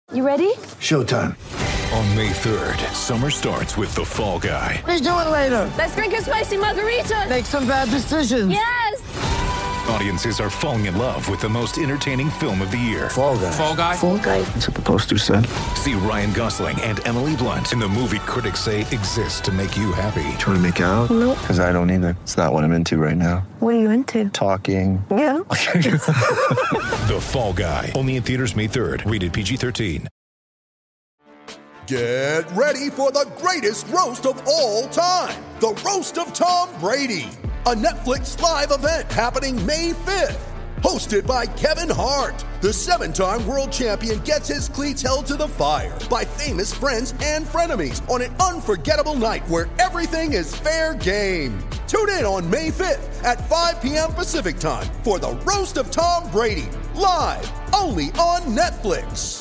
You ready? Showtime. On May 3rd, summer starts with The Fall Guy. Let's do it later. Let's drink a spicy margarita. Make some bad decisions. Yes! Audiences are falling in love with the most entertaining film of the year. Fall Guy. Fall Guy? Fall Guy. That's what the poster said. See Ryan Gosling and Emily Blunt in the movie critics say exists to make you happy. Trying to make it out? Nope. Because I don't either. It's not what I'm into right now. What are you into? Talking. Yeah. The Fall Guy. Only in theaters May 3rd. Rated PG-13. Get ready for the greatest roast of all time. The Roast of Tom Brady. A Netflix live event happening May 5th. Hosted by Kevin Hart. The 7-time world champion gets his cleats held to the fire by famous friends and frenemies on an unforgettable night where everything is fair game. Tune in on May 5th at 5 p.m. Pacific time for the Roast of Tom Brady. Live only on Netflix.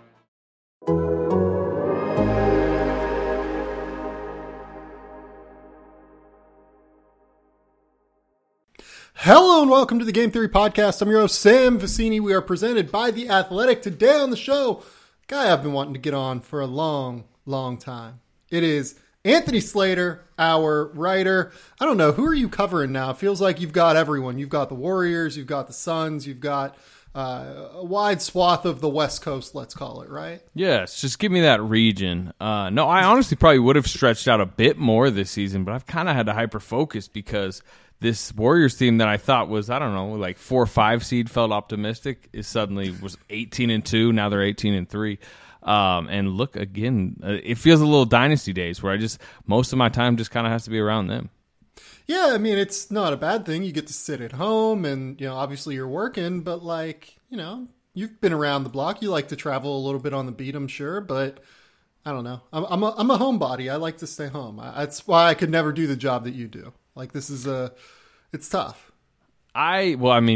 Hello and welcome to the Game Theory Podcast. I'm your host, Sam Vicini. We are presented by The Athletic. Today on the show, a guy I've been wanting to get on for a long, long time. It is Anthony Slater, our writer. I don't know, who are you covering now? It feels like you've got everyone. You've got the Warriors, you've got the Suns, you've got a wide swath of the West Coast, let's call it, right? Yes, just give me that region. No, I honestly probably would have stretched out a bit more this season, but I've kind of had to hyper-focus because this Warriors team that I thought was, I don't know, like 4 or 5 seed, felt optimistic, is suddenly was 18-2. Now they're 18-3. And look, again, it feels a little dynasty days where most of my time just kind of has to be around them. Yeah, I mean, it's not a bad thing. You get to sit at home and, obviously you're working, but you've been around the block. You like to travel a little bit on the beat, I'm sure, but I don't know. I'm a homebody. I like to stay home. That's why I could never do the job that you do. Like, this is it's tough. I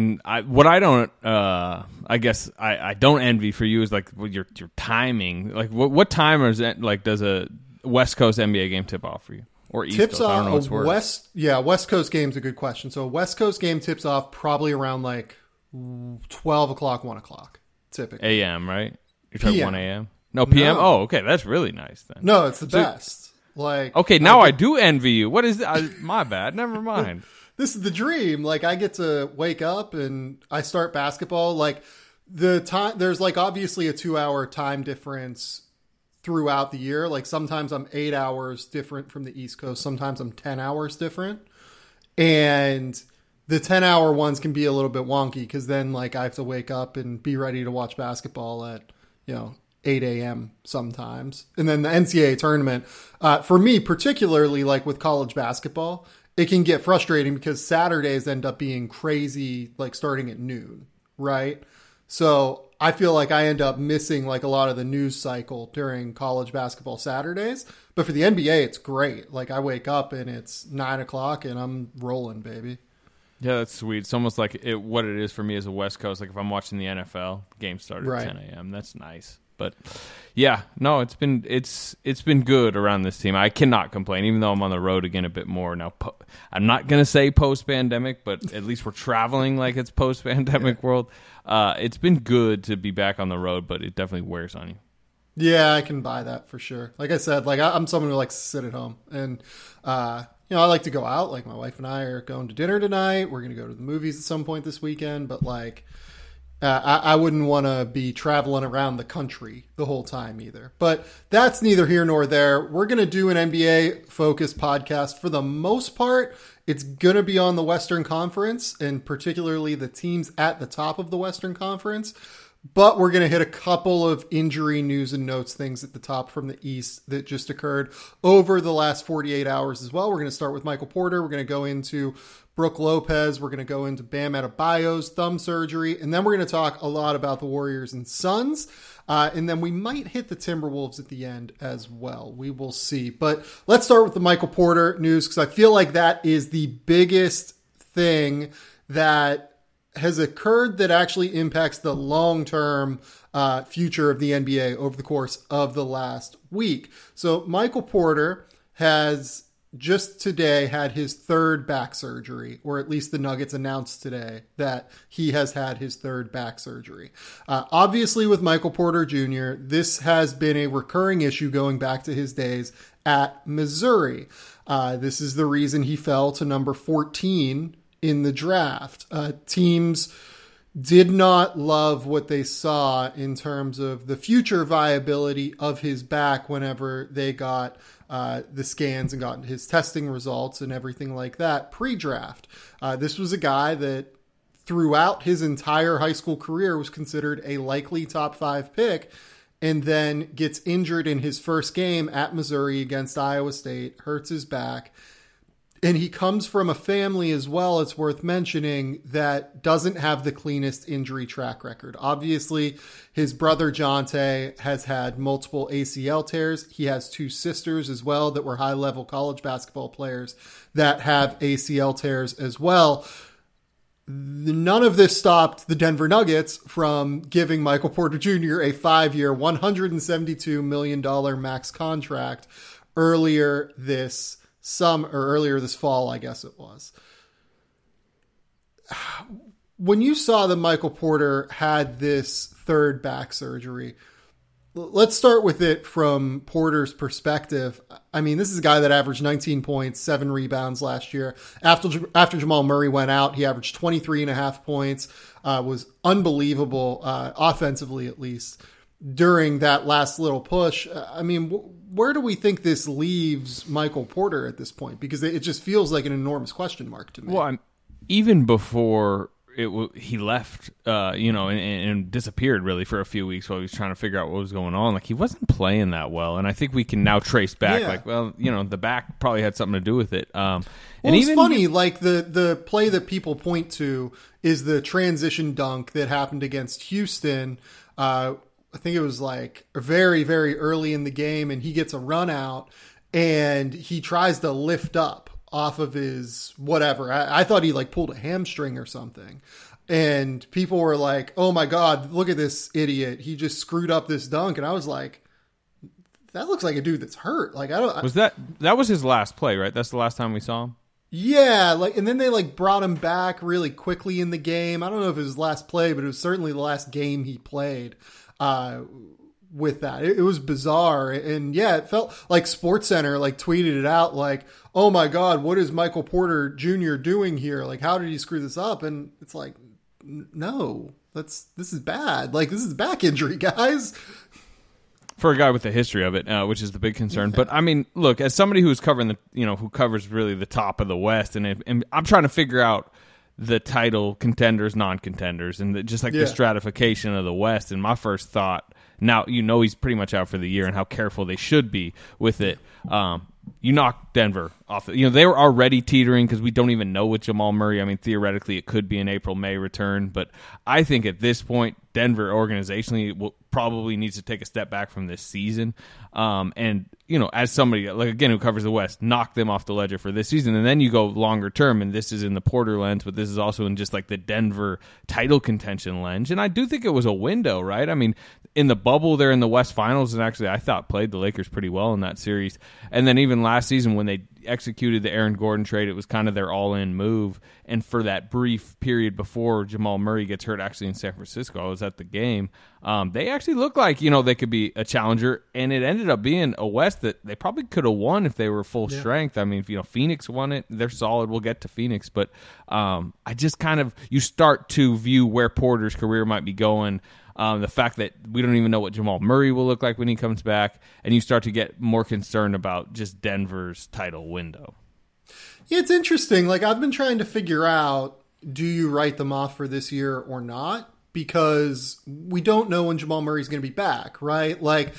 don't envy for you is like your timing. Like, what time is it? Like, does a West Coast NBA game tip off for you? Or East tips Coast? I don't know what's off worse. West Coast game's a good question. So a West Coast game tips off probably around like 12 o'clock, 1 o'clock, typically. AM, right? You're talking PM. 1 AM? No, PM? No. Oh, okay. That's really nice then. No, it's the best. Like, okay, now I do envy you. What is that? My bad. Never mind. This is the dream. Like, I get to wake up and I start basketball. Like, the time, there's like obviously a 2-hour time difference throughout the year. Like, sometimes I'm 8 hours different from the East Coast. Sometimes I'm 10 hours different. And the 10-hour ones can be a little bit wonky because then like I have to wake up and be ready to watch basketball at, 8 a.m. sometimes. And then the NCAA tournament, for me, particularly like with college basketball, it can get frustrating because Saturdays end up being crazy, like starting at noon, right? So I feel like I end up missing like a lot of the news cycle during college basketball Saturdays. But for the NBA, it's great. Like, I wake up and it's 9 o'clock and I'm rolling, baby. Yeah, that's sweet. It's almost like what it is for me as a West Coast. Like, if I'm watching the NFL, game started Right. at 10 a.m. That's nice. But yeah, no, it's been good around this team. I cannot complain, even though I'm on the road again a bit more now. I'm not gonna say post-pandemic, but at least we're traveling like it's post-pandemic world. It's been good to be back on the road, but it definitely wears on you. Yeah, I can buy that for sure. Like I said, like I'm someone who likes to sit at home, and I like to go out. Like, my wife and I are going to dinner tonight. We're gonna go to the movies at some point this weekend, but like, I wouldn't want to be traveling around the country the whole time either. But that's neither here nor there. We're going to do an NBA-focused podcast. For the most part, it's going to be on the Western Conference, and particularly the teams at the top of the Western Conference. But we're going to hit a couple of injury news and notes, things at the top from the East that just occurred over the last 48 hours as well. We're going to start with Michael Porter. We're going to go into Brook Lopez. We're going to go into Bam Adebayo's thumb surgery. And then we're going to talk a lot about the Warriors and Suns. And then we might hit the Timberwolves at the end as well. We will see. But let's start with the Michael Porter news, because I feel like that is the biggest thing that has occurred that actually impacts the long-term future of the NBA over the course of the last week. So Michael Porter has just today had his third back surgery, or at least the Nuggets announced today that he has had his third back surgery. Obviously, with Michael Porter Jr., this has been a recurring issue going back to his days at Missouri. This is the reason he fell to number 14 in the draft. Teams did not love what they saw in terms of the future viability of his back whenever they got the scans and got his testing results and everything like that pre-draft. This was a guy that throughout his entire high school career was considered a likely top 5 pick, and then gets injured in his first game at Missouri against Iowa State, hurts his back. And he comes from a family as well, it's worth mentioning, that doesn't have the cleanest injury track record. Obviously, his brother Jonte has had multiple ACL tears. He has 2 sisters as well that were high-level college basketball players that have ACL tears as well. None of this stopped the Denver Nuggets from giving Michael Porter Jr. a 5-year, $172 million max contract earlier this fall, I guess it was. When you saw that Michael Porter had this third back surgery, let's start with it from Porter's perspective. I mean, this is a guy that averaged 19 points, 7 rebounds last year. After Jamal Murray went out, he averaged 23.5 points, was unbelievable, offensively at least, during that last little push. I mean, where do we think this leaves Michael Porter at this point? Because it just feels like an enormous question mark to me. Well, even before he left, and disappeared really for a few weeks while he was trying to figure out what was going on. Like, he wasn't playing that well, and I think we can now trace back. Yeah. The back probably had something to do with it. And it's funny. Like the play that people point to is the transition dunk that happened against Houston. I think it was like very, very early in the game, and he gets a run out and he tries to lift up off of his whatever. I thought he like pulled a hamstring or something. And people were like, oh my God, look at this idiot. He just screwed up this dunk. And I was like, that looks like a dude that's hurt. Like, that was his last play, right? That's the last time we saw him? Yeah. And then they brought him back really quickly in the game. I don't know if it was his last play, but it was certainly the last game he played. With that, it was bizarre, and yeah, it felt like SportsCenter tweeted it out like, "Oh my God, what is Michael Porter Jr. doing here? Like, how did he screw this up?" And it's like, no, this is bad. Like, this is back injury, guys. For a guy with a history of it, which is the big concern. Yeah. But I mean, look, as somebody who's covering who covers really the top of the West, and I'm trying to figure out the title contenders, non-contenders, and the stratification of the West. And my first thought, now he's pretty much out for the year, and how careful they should be with it. You knock Denver off. They were already teetering because we don't even know with Jamal Murray. I mean, theoretically, it could be an April-May return, but I think at this point, Denver organizationally probably needs to take a step back from this season. And as somebody who covers the West, knock them off the ledger for this season, and then you go longer term. And this is in the Porter lens, but this is also in just the Denver title contention lens. And I do think it was a window, right? I mean, in the bubble, they're in the West Finals, and actually I thought played the Lakers pretty well in that series. And then even last season when they executed the Aaron Gordon trade, it was kind of their all-in move. And for that brief period before Jamal Murray gets hurt, actually in San Francisco, I was at the game. They actually looked like they could be a challenger, and it ended up being a West that they probably could have won if they were full strength. I mean, Phoenix won it; they're solid. We'll get to Phoenix, but I just you start to view where Porter's career might be going. The fact that we don't even know what Jamal Murray will look like when he comes back, and you start to get more concerned about just Denver's title window. Yeah, it's interesting. I've been trying to figure out, do you write them off for this year or not? Because we don't know when Jamal Murray's going to be back, right?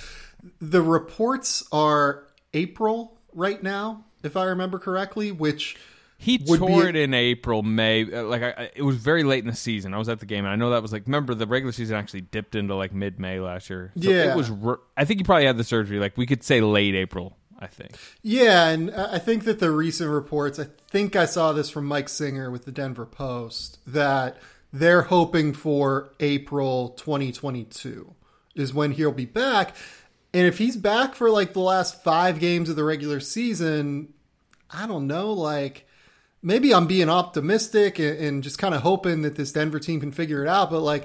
The reports are April right now, if I remember correctly, which... He tore it in April, May. It was very late in the season. I was at the game, and I know that was remember the regular season actually dipped into mid-May last year. So it was. I think he probably had the surgery. We could say late April, I think. Yeah, and I think that the recent reports, I think I saw this from Mike Singer with the Denver Post, that they're hoping for April 2022 is when he'll be back. And if he's back for the last 5 games of the regular season, I don't know, like maybe I'm being optimistic and just kind of hoping that this Denver team can figure it out. But like,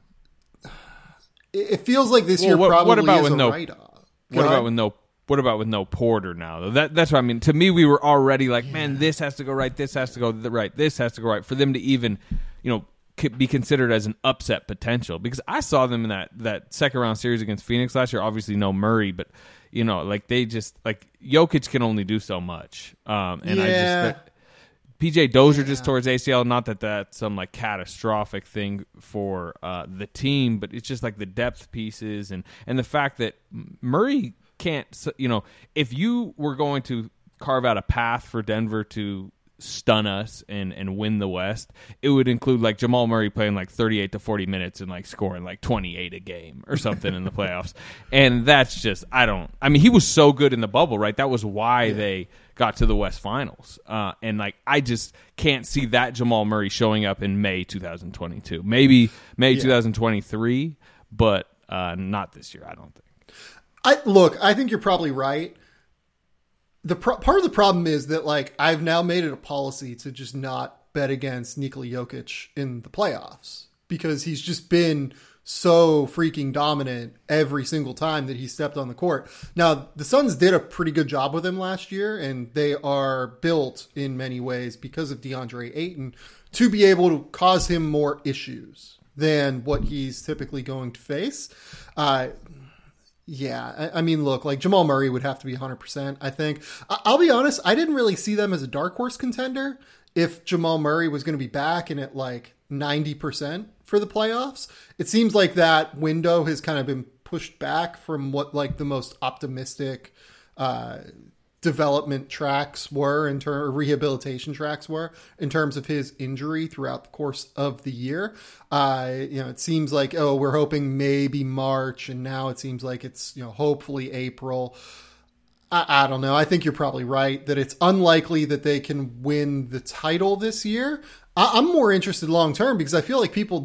it feels like this year probably is a write-off. What about with no Porter now? Though that's what I mean. To me, we were already like, man, this has to go right. This has to go right. This has to go right for them to even, be considered as an upset potential. Because I saw them in that second round series against Phoenix last year. Obviously, no Murray, but they just Jokic can only do so much. PJ Dozier just tore his ACL. Not that that's some catastrophic thing for the team, but it's just the depth pieces and the fact that Murray can't. If you were going to carve out a path for Denver to stun us and win the West, it would include Jamal Murray playing 38 to 40 minutes and scoring 28 a game or something in the playoffs. And that's just he was so good in the bubble, right? That was why they got to the West Finals. And I just can't see that Jamal Murray showing up in May 2022. Maybe May 2023, but not this year, I don't think. I think you're probably right. Part of the problem is that I've now made it a policy to just not bet against Nikola Jokic in the playoffs because he's just been so freaking dominant every single time that he stepped on the court. Now, the Suns did a pretty good job with him last year, and they are built in many ways because of DeAndre Ayton to be able to cause him more issues than what he's typically going to face. Jamal Murray would have to be 100%, I think. I'll be honest, I didn't really see them as a dark horse contender if Jamal Murray was going to be back and at 90% for the playoffs. It seems like that window has kind of been pushed back from what the most optimistic development tracks were rehabilitation tracks were in terms of his injury throughout the course of the year. It seems like, we're hoping maybe March, and now it seems like it's, hopefully April. I don't know. I think you're probably right that it's unlikely that they can win the title this year. I'm more interested long term because I feel like people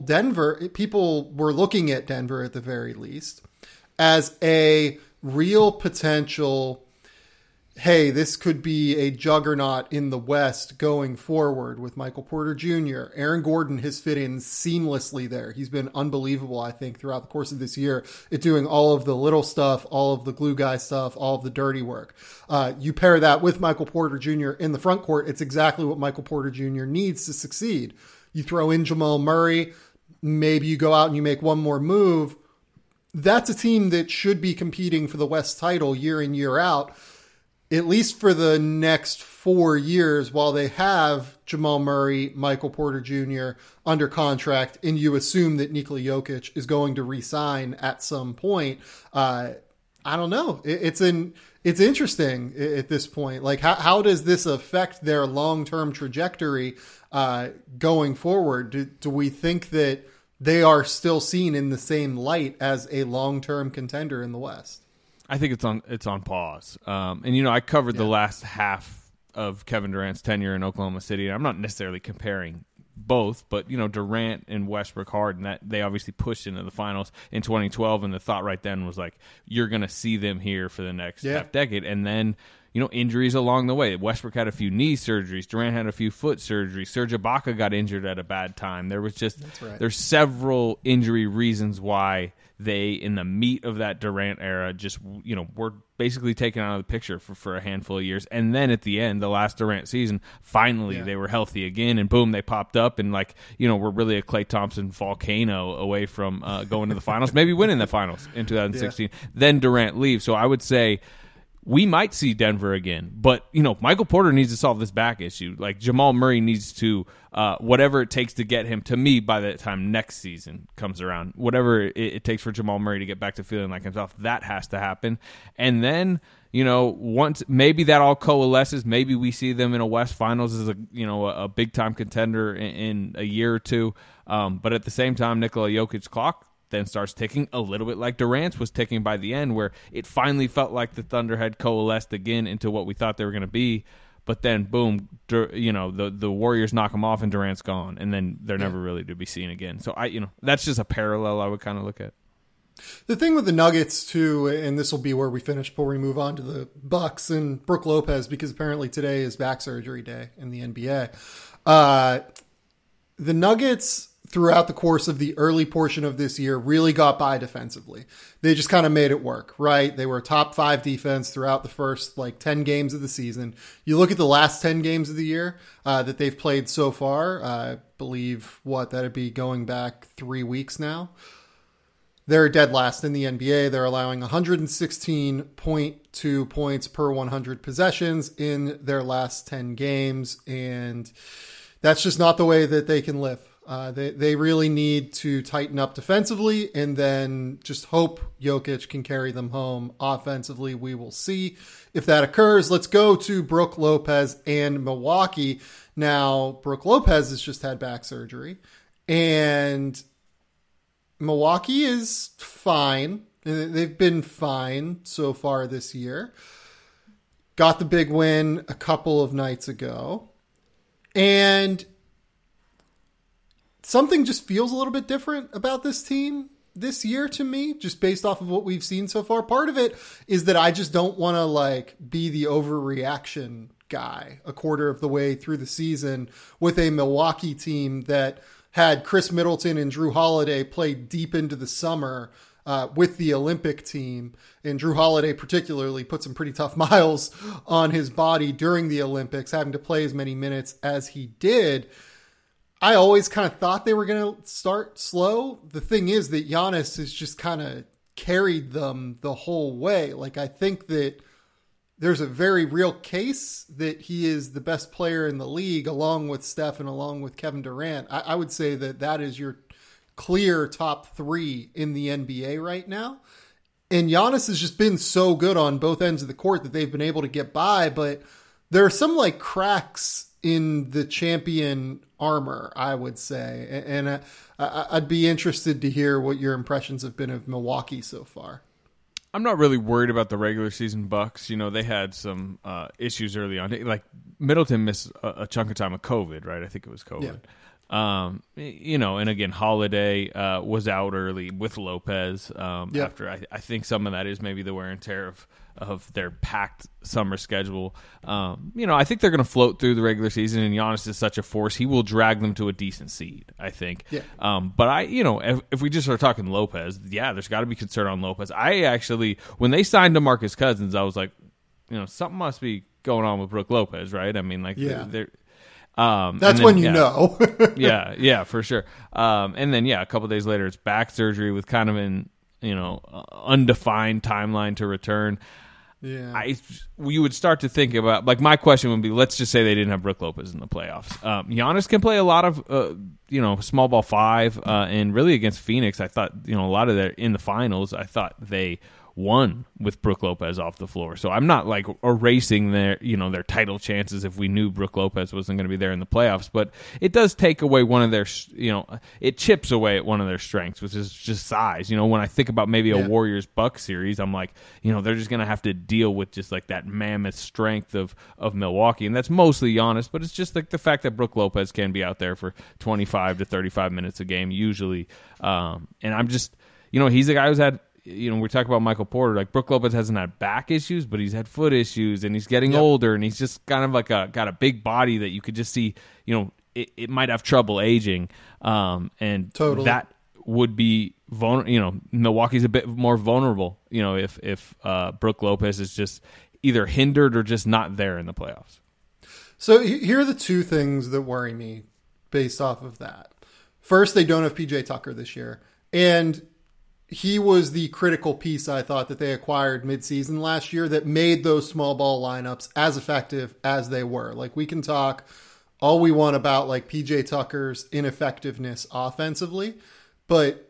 were looking at Denver at the very least as a real potential. Hey, this could be a juggernaut in the West going forward with Michael Porter Jr. Aaron Gordon has fit in seamlessly there. He's been unbelievable, I think, throughout the course of this year at doing all of the little stuff, all of the glue guy stuff, all of the dirty work. You pair that with Michael Porter Jr. in the front court, it's exactly what Michael Porter Jr. needs to succeed. You throw in Jamal Murray, maybe you go out and you make one more move. That's a team that should be competing for the West title year in, year out, at least for the next 4 years while they have Jamal Murray, Michael Porter Jr. under contract, and you assume that Nikola Jokic is going to re-sign at some point. I don't know. It's interesting at this point. How does this affect their long-term trajectory going forward? Do we think that they are still seen in the same light as a long-term contender in the West? I think it's on pause. I covered the last half of Kevin Durant's tenure in Oklahoma City. I'm not necessarily comparing both, but Durant and Westbrook, Harden, that they obviously pushed into the finals in 2012, and the thought right then was you're going to see them here for the next half decade, and then injuries along the way. Westbrook had a few knee surgeries. Durant had a few foot surgeries. Serge Ibaka got injured at a bad time. There was there's several injury reasons why they, in the meat of that Durant era, just, were basically taken out of the picture for a handful of years. And then at the end, the last Durant season, finally they were healthy again, and boom, they popped up and we're really a Klay Thompson volcano away from going to the finals, maybe winning the finals in 2016. Then Durant leaves. So I would say we might see Denver again, but Michael Porter needs to solve this back issue. Jamal Murray needs to whatever it takes to get him, to me, by the time next season comes around, whatever it takes for Jamal Murray to get back to feeling like himself, that has to happen. And then once maybe that all coalesces, maybe we see them in a West Finals as a big time contender in a year or two. But at the same time, Nikola Jokic's clock then starts ticking a little bit like Durant's was ticking by the end, where it finally felt like the Thunder had coalesced again into what we thought they were going to be. But then, boom, the Warriors knock them off and Durant's gone, and then they're never really to be seen again. So that's just a parallel I would kind of look at. The thing with the Nuggets too, and this will be where we finish before we move on to the Bucks and Brook Lopez, because apparently today is back surgery day in the NBA. The Nuggets, throughout the course of the early portion of this year, really got by defensively. They just kind of made it work, right? They were a top 5 defense throughout the first 10 games of the season. You look at the last 10 games of the year that they've played so far, I believe that'd be going back 3 weeks now. They're dead last in the NBA. They're allowing 116.2 points per 100 possessions in their last 10 games. And that's just not the way that they can live. They really need to tighten up defensively and then just hope Jokic can carry them home offensively. We will see if that occurs. Let's go to Brook Lopez and Milwaukee. Now, Brook Lopez has just had back surgery, and Milwaukee is fine. They've been fine so far this year. Got the big win a couple of nights ago. And something just feels a little bit different about this team this year to me, just based off of what we've seen so far. Part of it is that I just don't want to be the overreaction guy a quarter of the way through the season with a Milwaukee team that had Chris Middleton and Drew Holiday play deep into the summer with the Olympic team. And Drew Holiday particularly put some pretty tough miles on his body during the Olympics, having to play as many minutes as he did. I always kind of thought they were going to start slow. The thing is that Giannis has just kind of carried them the whole way. I think that there's a very real case that he is the best player in the league, along with Steph and along with Kevin Durant. I would say that is your clear top 3 in the NBA right now. And Giannis has just been so good on both ends of the court that they've been able to get by. But there are some cracks in the champion armor, I would say. And I'd be interested to hear what your impressions have been of Milwaukee so far. I'm not really worried about the regular season Bucks. They had some issues early on. Middleton missed a chunk of time with COVID, right? I think it was COVID. Yeah. And again, Holiday was out early with Lopez. After I think some of that is maybe the wear and tear of their packed summer schedule. I think they're going to float through the regular season, and Giannis is such a force. He will drag them to a decent seed, I think. Yeah. But if we just start talking Lopez, there's got to be concern on Lopez. I actually, when they signed DeMarcus Cousins, I was like, something must be going on with Brook Lopez, right? I mean, they're that's when you know. yeah, for sure. And then a couple days later, it's back surgery with kind of an undefined timeline to return. Yeah, you would start to think about, my question would be, let's just say they didn't have Brook Lopez in the playoffs. Giannis can play a lot of small ball 5, and really against Phoenix, I thought a lot of that in the finals, I thought they won with Brook Lopez off the floor. So I'm not erasing their title chances if we knew Brook Lopez wasn't going to be there in the playoffs, but it does take away one of their, it chips away at one of their strengths, which is just size. When I think about maybe a Warriors-Bucks series, I'm like, they're just going to have to deal with just that mammoth strength of Milwaukee. And that's mostly Giannis, but it's just the fact that Brook Lopez can be out there for 25 to 35 minutes a game usually. And I'm just, he's a guy who's had, we talk about Michael Porter, Brook Lopez hasn't had back issues, but he's had foot issues, and he's getting older, and he's just kind of got a big body that you could just see, it might have trouble aging. And totally. That would be Milwaukee's a bit more vulnerable, if Brook Lopez is just either hindered or just not there in the playoffs. So here are the 2 things that worry me based off of that. First, they don't have PJ Tucker this year, and he was the critical piece, I thought, that they acquired midseason last year that made those small ball lineups as effective as they were. We can talk all we want about PJ Tucker's ineffectiveness offensively, but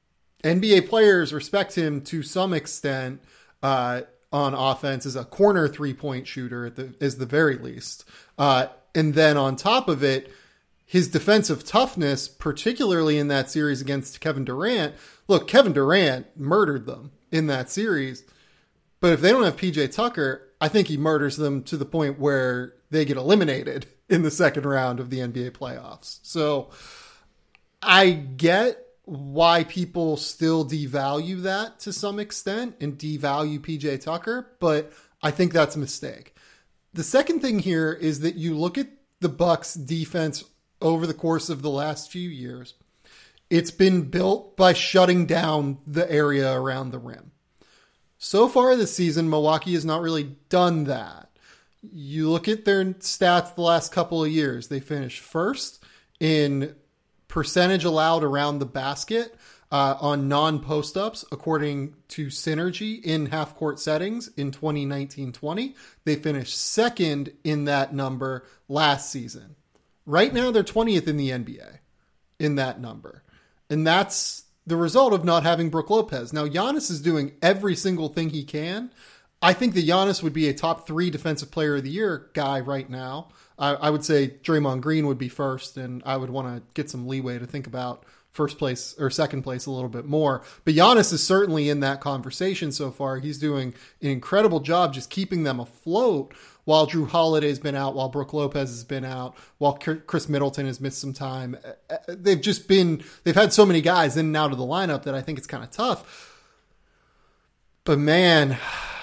NBA players respect him to some extent on offense as a corner 3-point shooter at the very least. And then on top of it, his defensive toughness, particularly in that series against Kevin Durant. Look, Kevin Durant murdered them in that series, but if they don't have PJ Tucker, I think he murders them to the point where they get eliminated in the second round of the NBA playoffs. So I get why people still devalue that to some extent and devalue PJ Tucker, but I think that's a mistake. The second thing here is that you look at the Bucks defense over the course of the last few years. It's been built by shutting down the area around the rim. So far this season, Milwaukee has not really done that. You look at their stats the last couple of years. They finished first in percentage allowed around the basket on non-post-ups, according to Synergy in half-court settings in 2019-20. They finished second in that number last season. Right now, they're 20th in the NBA in that number. And that's the result of not having Brook Lopez. Now, Giannis is doing every single thing he can. I think that Giannis would be a top 3 defensive player of the year guy right now. I would say Draymond Green would be first, and I would want to get some leeway to think about first place or second place a little bit more. But Giannis is certainly in that conversation so far. He's doing an incredible job just keeping them afloat while Drew Holiday's been out, while Brook Lopez has been out, while Chris Middleton has missed some time. They've had so many guys in and out of the lineup that I think it's kind of tough. But man,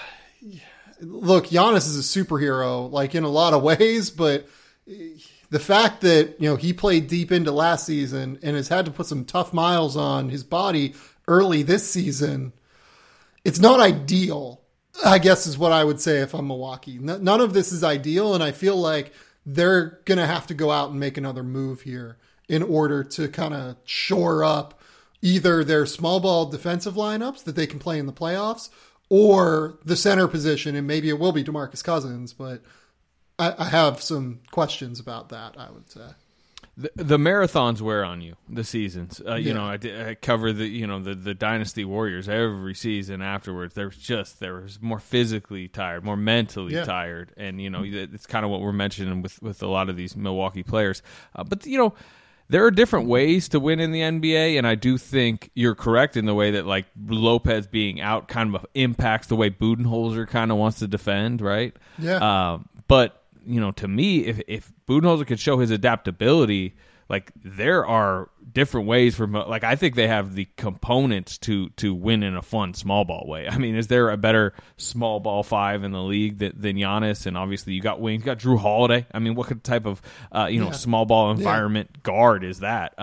look, Giannis is a superhero, like in a lot of ways, but the fact that, he played deep into last season and has had to put some tough miles on his body early this season, it's not ideal, I guess is what I would say if I'm Milwaukee. None of this is ideal, and I feel like they're going to have to go out and make another move here in order to kind of shore up either their small ball defensive lineups that they can play in the playoffs or the center position, and maybe it will be DeMarcus Cousins, but I have some questions about that, I would say. The marathons wear on you, the seasons. I cover the Dynasty Warriors every season afterwards. They were more physically tired, more mentally tired. And, it's kind of what we're mentioning with a lot of these Milwaukee players. But there are different ways to win in the NBA, and I do think you're correct in the way that, like, Lopez being out kind of impacts the way Budenholzer kind of wants to defend, right? Yeah. But, to me, if Budenholzer could show his adaptability, like, there are different ways I think they have the components to win in a fun small ball way. I mean, is there a better small ball 5 in the league than Giannis? And obviously you got wings, you got Drew Holiday. I mean, what type of small ball environment guard is that?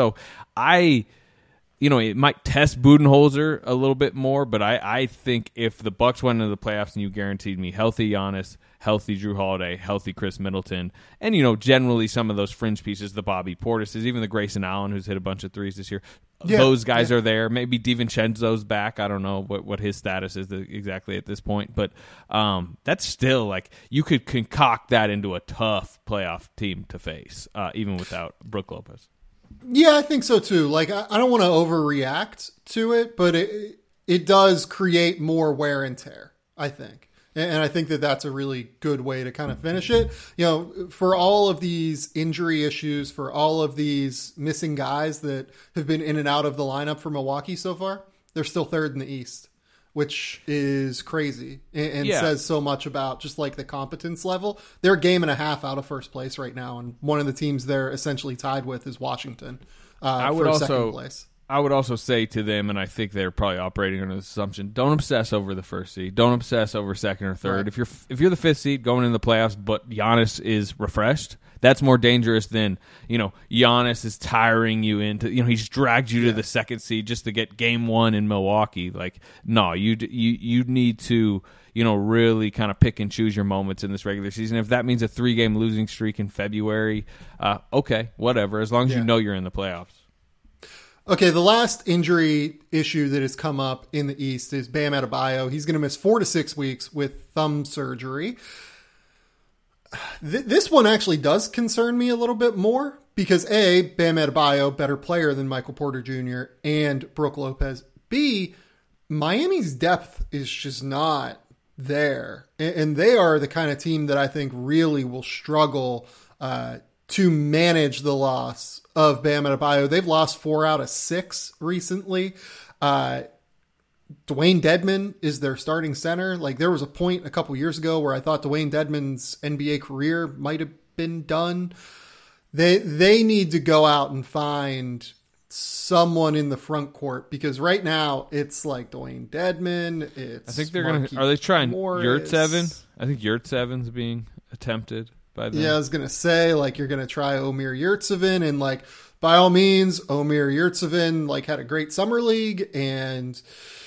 It might test Budenholzer a little bit more, but I think if the Bucks went into the playoffs and you guaranteed me healthy Giannis, healthy Drew Holiday, healthy Chris Middleton, and, generally some of those fringe pieces, the Bobby Portises, even the Grayson Allen, who's hit a bunch of threes this year, those guys are there. Maybe DiVincenzo's back. I don't know what his status is exactly at this point, but that's still, like, you could concoct that into a tough playoff team to face, even without Brook Lopez. Yeah, I think so too. Like, I don't want to overreact to it, but it does create more wear and tear, I think. And I think that that's a really good way to kind of finish it. For all of these injury issues, for all of these missing guys that have been in and out of the lineup for Milwaukee so far, they're still third in the East, which is crazy and says so much about just like the competence level. They're a game and a half out of first place right now, and one of the teams they're essentially tied with is Washington for second place. I would also say to them, and I think they're probably operating under this assumption, don't obsess over the first seed. Don't obsess over second or third. Right. If you're the fifth seed going into the playoffs, but Giannis is refreshed, that's more dangerous than, Giannis is tiring you into, he's dragged you to the second seed just to get game one in Milwaukee. Like, no, you need to, really kind of pick and choose your moments in this regular season. If that means a 3-game losing streak in February, okay, whatever, as long as you know you're in the playoffs. Okay, the last injury issue that has come up in the East is Bam Adebayo. He's going to miss 4 to 6 weeks with thumb surgery. This one actually does concern me a little bit more because A, Bam Adebayo, better player than Michael Porter Jr. and Brook Lopez. B, Miami's depth is just not there. And they are the kind of team that I think really will struggle to manage the loss of Bam Adebayo. They've lost 4 out of 6 recently. Dwayne Dedmon is their starting center. Like, there was a point a couple years ago where I thought Dwayne Dedmon's NBA career might have been done. They need to go out and find someone in the front court, because right now it's like Dwayne Dedmon. It's I think they're Markieff are they trying Morris. Yurtseven? I think Yurtseven's being attempted by them. Yeah, I was gonna say, like, you're gonna try Omer Yurtseven, and like, by all means, Omer Yurtseven like had a great summer league, and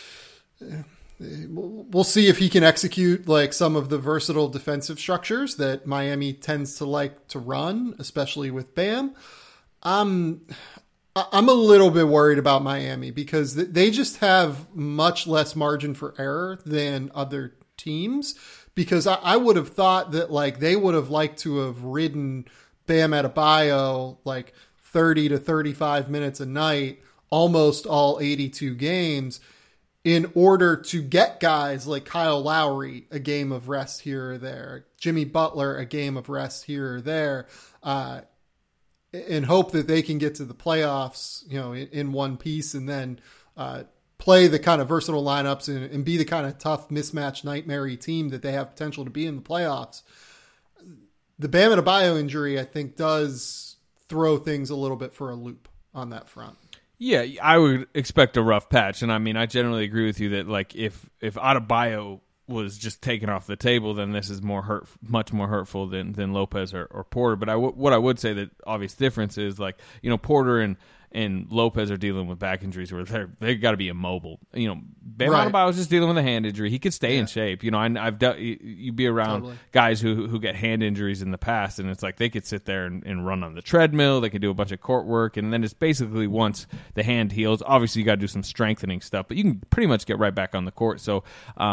we'll see if he can execute like some of the versatile defensive structures that Miami tends to like to run, especially with Bam. I'm a little bit worried about Miami because they just have much less margin for error than other teams, because I would have thought that like they would have liked to have ridden Bam Adebayo like 30 to 35 minutes a night, almost all 82 games, in order to get guys like Kyle Lowry a game of rest here or there, Jimmy Butler a game of rest here or there, and hope that they can get to the playoffs, you know, in one piece, and then play the kind of versatile lineups and be the kind of tough mismatch nightmare team that they have potential to be in the playoffs. The Bam Adebayo injury, I think, does throw things a little bit for a loop on that front. Yeah, I would expect a rough patch, and I mean, I generally agree with you that like if Adebayo was just taken off the table, then this is much more hurtful than Lopez or Porter. But what I would say that obvious difference is, like, you know, Porter and Lopez are dealing with back injuries where they got to be immobile. You know, Bam Adebayo is just dealing with a hand injury. He could stay in shape. You know, I've dealt. You be around guys who get hand injuries in the past, and it's like they could sit there and run on the treadmill. They could do a bunch of court work, and then it's basically once the hand heals. Obviously, you got to do some strengthening stuff, but you can pretty much get right back on the court. So,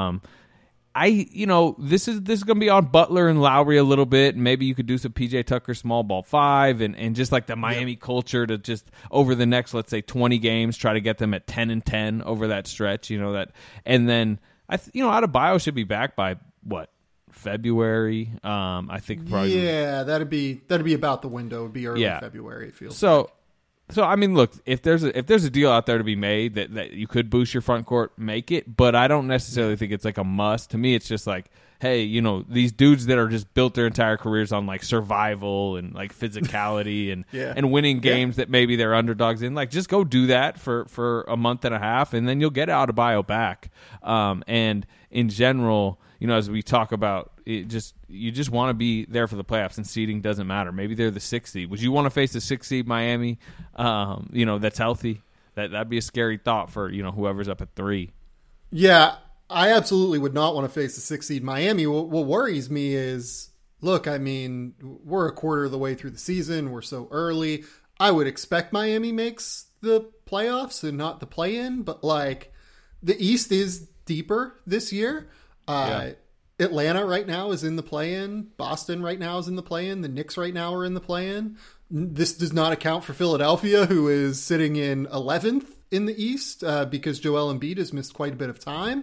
this is going to be on Butler and Lowry a little bit. Maybe you could do some PJ Tucker small ball 5 and just like the Miami culture to just over the next, let's say 20 games, try to get them at 10-10 over that stretch, you know, that. And then Adebayo should be back by what? February. I think probably. Yeah, that'd be about the window. It would be early February, it feels So I mean, look, if there's a deal out there to be made that you could boost your front court, make it. But I don't necessarily think it's like a must. To me, it's just like, hey, you know, these dudes that are just built their entire careers on like survival and like physicality and and winning games that maybe they're underdogs in, like, just go do that for a month and a half, and then you'll get Adebayo back. And in general, you know, as we talk about, you just want to be there for the playoffs, and seeding doesn't matter. Maybe they're the 6th seed. Would you want to face the 6th seed Miami, that's healthy? That'd be a scary thought for, you know, whoever's up at 3. Yeah, I absolutely would not want to face the 6th seed Miami. What worries me is, look, I mean, we're a quarter of the way through the season. We're so early. I would expect Miami makes the playoffs and not the play-in, but like, the East is deeper this year. Atlanta right now is in the play-in. Boston right now is in the play-in. The Knicks right now are in the play-in. This does not account for Philadelphia, who is sitting in 11th in the East because Joel Embiid has missed quite a bit of time.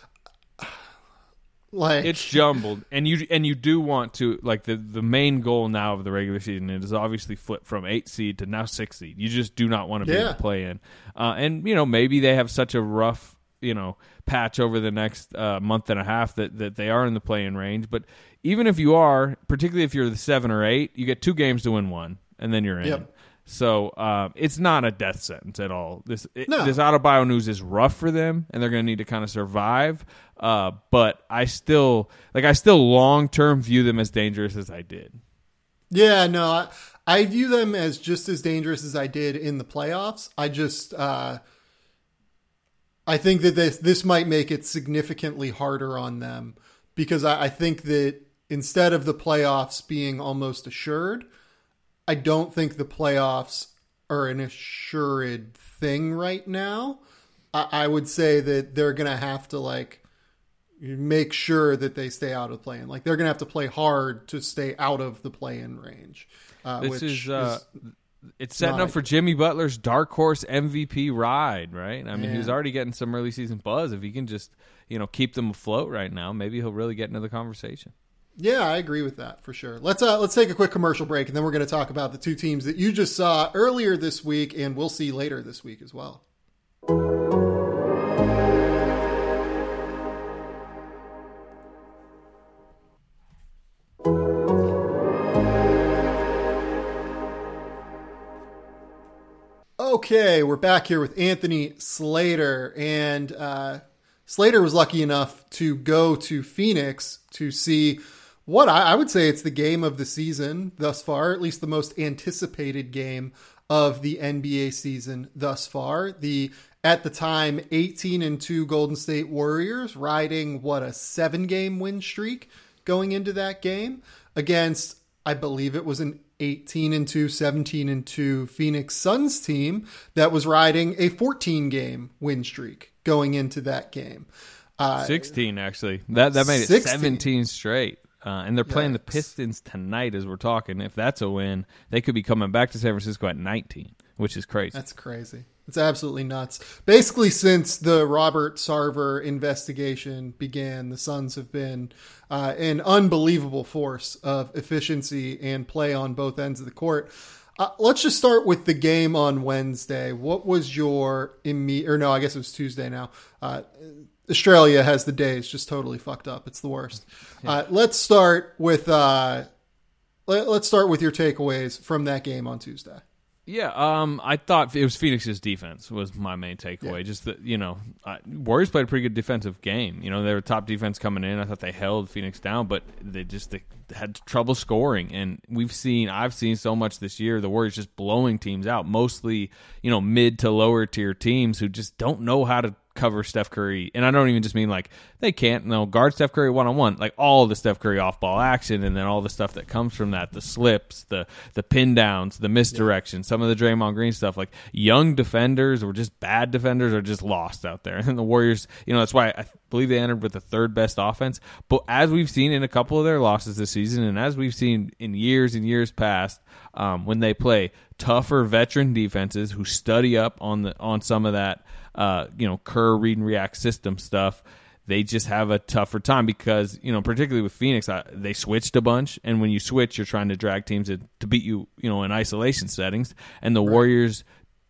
Like, it's jumbled, and you do want to, like, the main goal now of the regular season is obviously flip from 8th seed to now 6th seed. You just do not want to be in the play-in, and you know, maybe they have such a rough, you know, patch over the next month and a half that they are in the play-in range. But even if you are, particularly if you're the 7 or 8, you get 2 games to win 1, and then you're in. Yep. So it's not a death sentence at all. This Adebayo news is rough for them, and they're going to need to kind of survive. But I still long-term view them as dangerous as I did. Yeah, no, I view them as just as dangerous as I did in the playoffs. I just I think that this might make it significantly harder on them, because I think that instead of the playoffs being almost assured, I don't think the playoffs are an assured thing right now. I would say that they're going to have to, like, make sure that they stay out of the play-in. Like, they're going to have to play hard to stay out of the play-in range. It's setting up for Jimmy Butler's dark horse MVP ride, right? I mean, he's already getting some early season buzz. If he can just, you know, keep them afloat right now, maybe he'll really get into the conversation. Yeah, I agree with that for sure. Let's take a quick commercial break, and then we're going to talk about the 2 teams that you just saw earlier this week, and we'll see later this week as well. Okay, we're back here with Anthony Slater, and Slater was lucky enough to go to Phoenix to see what I would say it's the game of the season thus far, at least the most anticipated game of the NBA season thus far. The, at the time, 18-2 Golden State Warriors riding, a 7-game win streak going into that game against, I believe it was an 18-2, 17-2 Phoenix Suns team that was riding a 14-game win streak going into that game. 16, actually. That made it 16. 17 straight. And they're playing the Pistons tonight as we're talking. If that's a win, they could be coming back to San Francisco at 19, which is crazy. That's crazy. It's absolutely nuts. Basically, since the Robert Sarver investigation began, the Suns have been an unbelievable force of efficiency and play on both ends of the court. Let's just start with the game on Wednesday. What was your I guess it was Tuesday now. Australia has the days just totally fucked up. It's the worst. Yeah. Let's start with your takeaways from that game on Tuesday. Yeah, I thought it was Phoenix's defense was my main takeaway. Yeah. Just that, Warriors played a pretty good defensive game. They were top defense coming in. I thought they held Phoenix down, but they had trouble scoring. And I've seen so much this year, the Warriors just blowing teams out, mostly, mid to lower tier teams who just don't know how to cover Steph Curry. And I don't even just mean like they can't guard Steph Curry one-on-one, like all the Steph Curry off-ball action and then all the stuff that comes from that, the slips, the pin downs, the misdirection, some of the Draymond Green stuff. Like young defenders or just bad defenders are just lost out there. And the Warriors, that's why I believe they entered with the third best offense. But as we've seen in a couple of their losses this season, and as we've seen in years and years past, when they play tougher veteran defenses who study up on some of that Kerr read and react system stuff, they just have a tougher time because, particularly with Phoenix, they switched a bunch. And when you switch, you're trying to drag teams to beat you, in isolation settings. And the Warriors,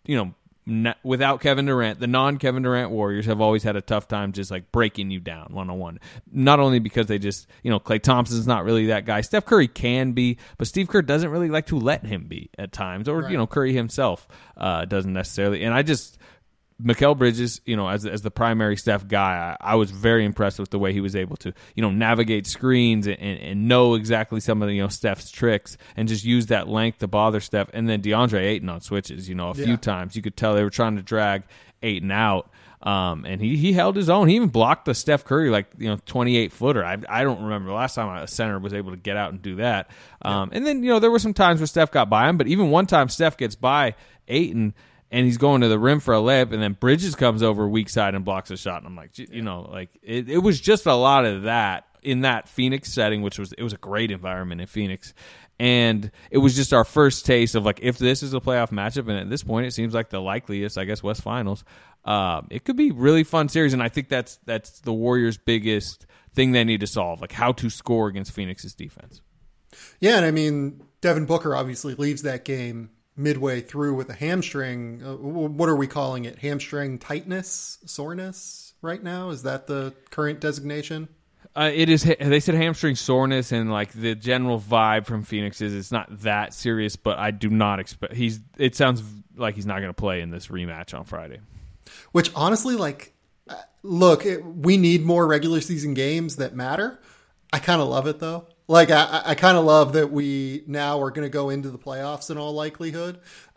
without Kevin Durant, the non-Kevin Durant Warriors have always had a tough time just like breaking you down one-on-one. Not only because they just, Klay Thompson's not really that guy. Steph Curry can be, but Steve Kerr doesn't really like to let him be at times. Or, Curry himself doesn't necessarily. And Mikal Bridges, as the primary Steph guy, I was very impressed with the way he was able to, navigate screens and know exactly some of the, Steph's tricks and just use that length to bother Steph. And then DeAndre Ayton on switches, a few times. You could tell they were trying to drag Ayton out. And he held his own. He even blocked the Steph Curry 28-footer. I don't remember the last time a center was able to get out and do that. And then there were some times where Steph got by him, but even one time Steph gets by Ayton and he's going to the rim for a layup, and then Bridges comes over weak side and blocks a shot. And I'm like, it was just a lot of that in that Phoenix setting, it was a great environment in Phoenix. And it was just our first taste of if this is a playoff matchup, and at this point it seems like the likeliest, I guess, West Finals, it could be a really fun series. And I think that's the Warriors' biggest thing they need to solve, how to score against Phoenix's defense. Yeah, and Devin Booker obviously leaves that game midway through with a hamstring. What are we calling it? Hamstring tightness, soreness right now? Is that the current designation? It is. They said hamstring soreness, and the general vibe from Phoenix is it's not that serious, but I do not expect it sounds like he's not going to play in this rematch on Friday. Which honestly, look, we need more regular season games that matter. I kind of love it though. I kind of love that we now are going to go into the playoffs in all likelihood,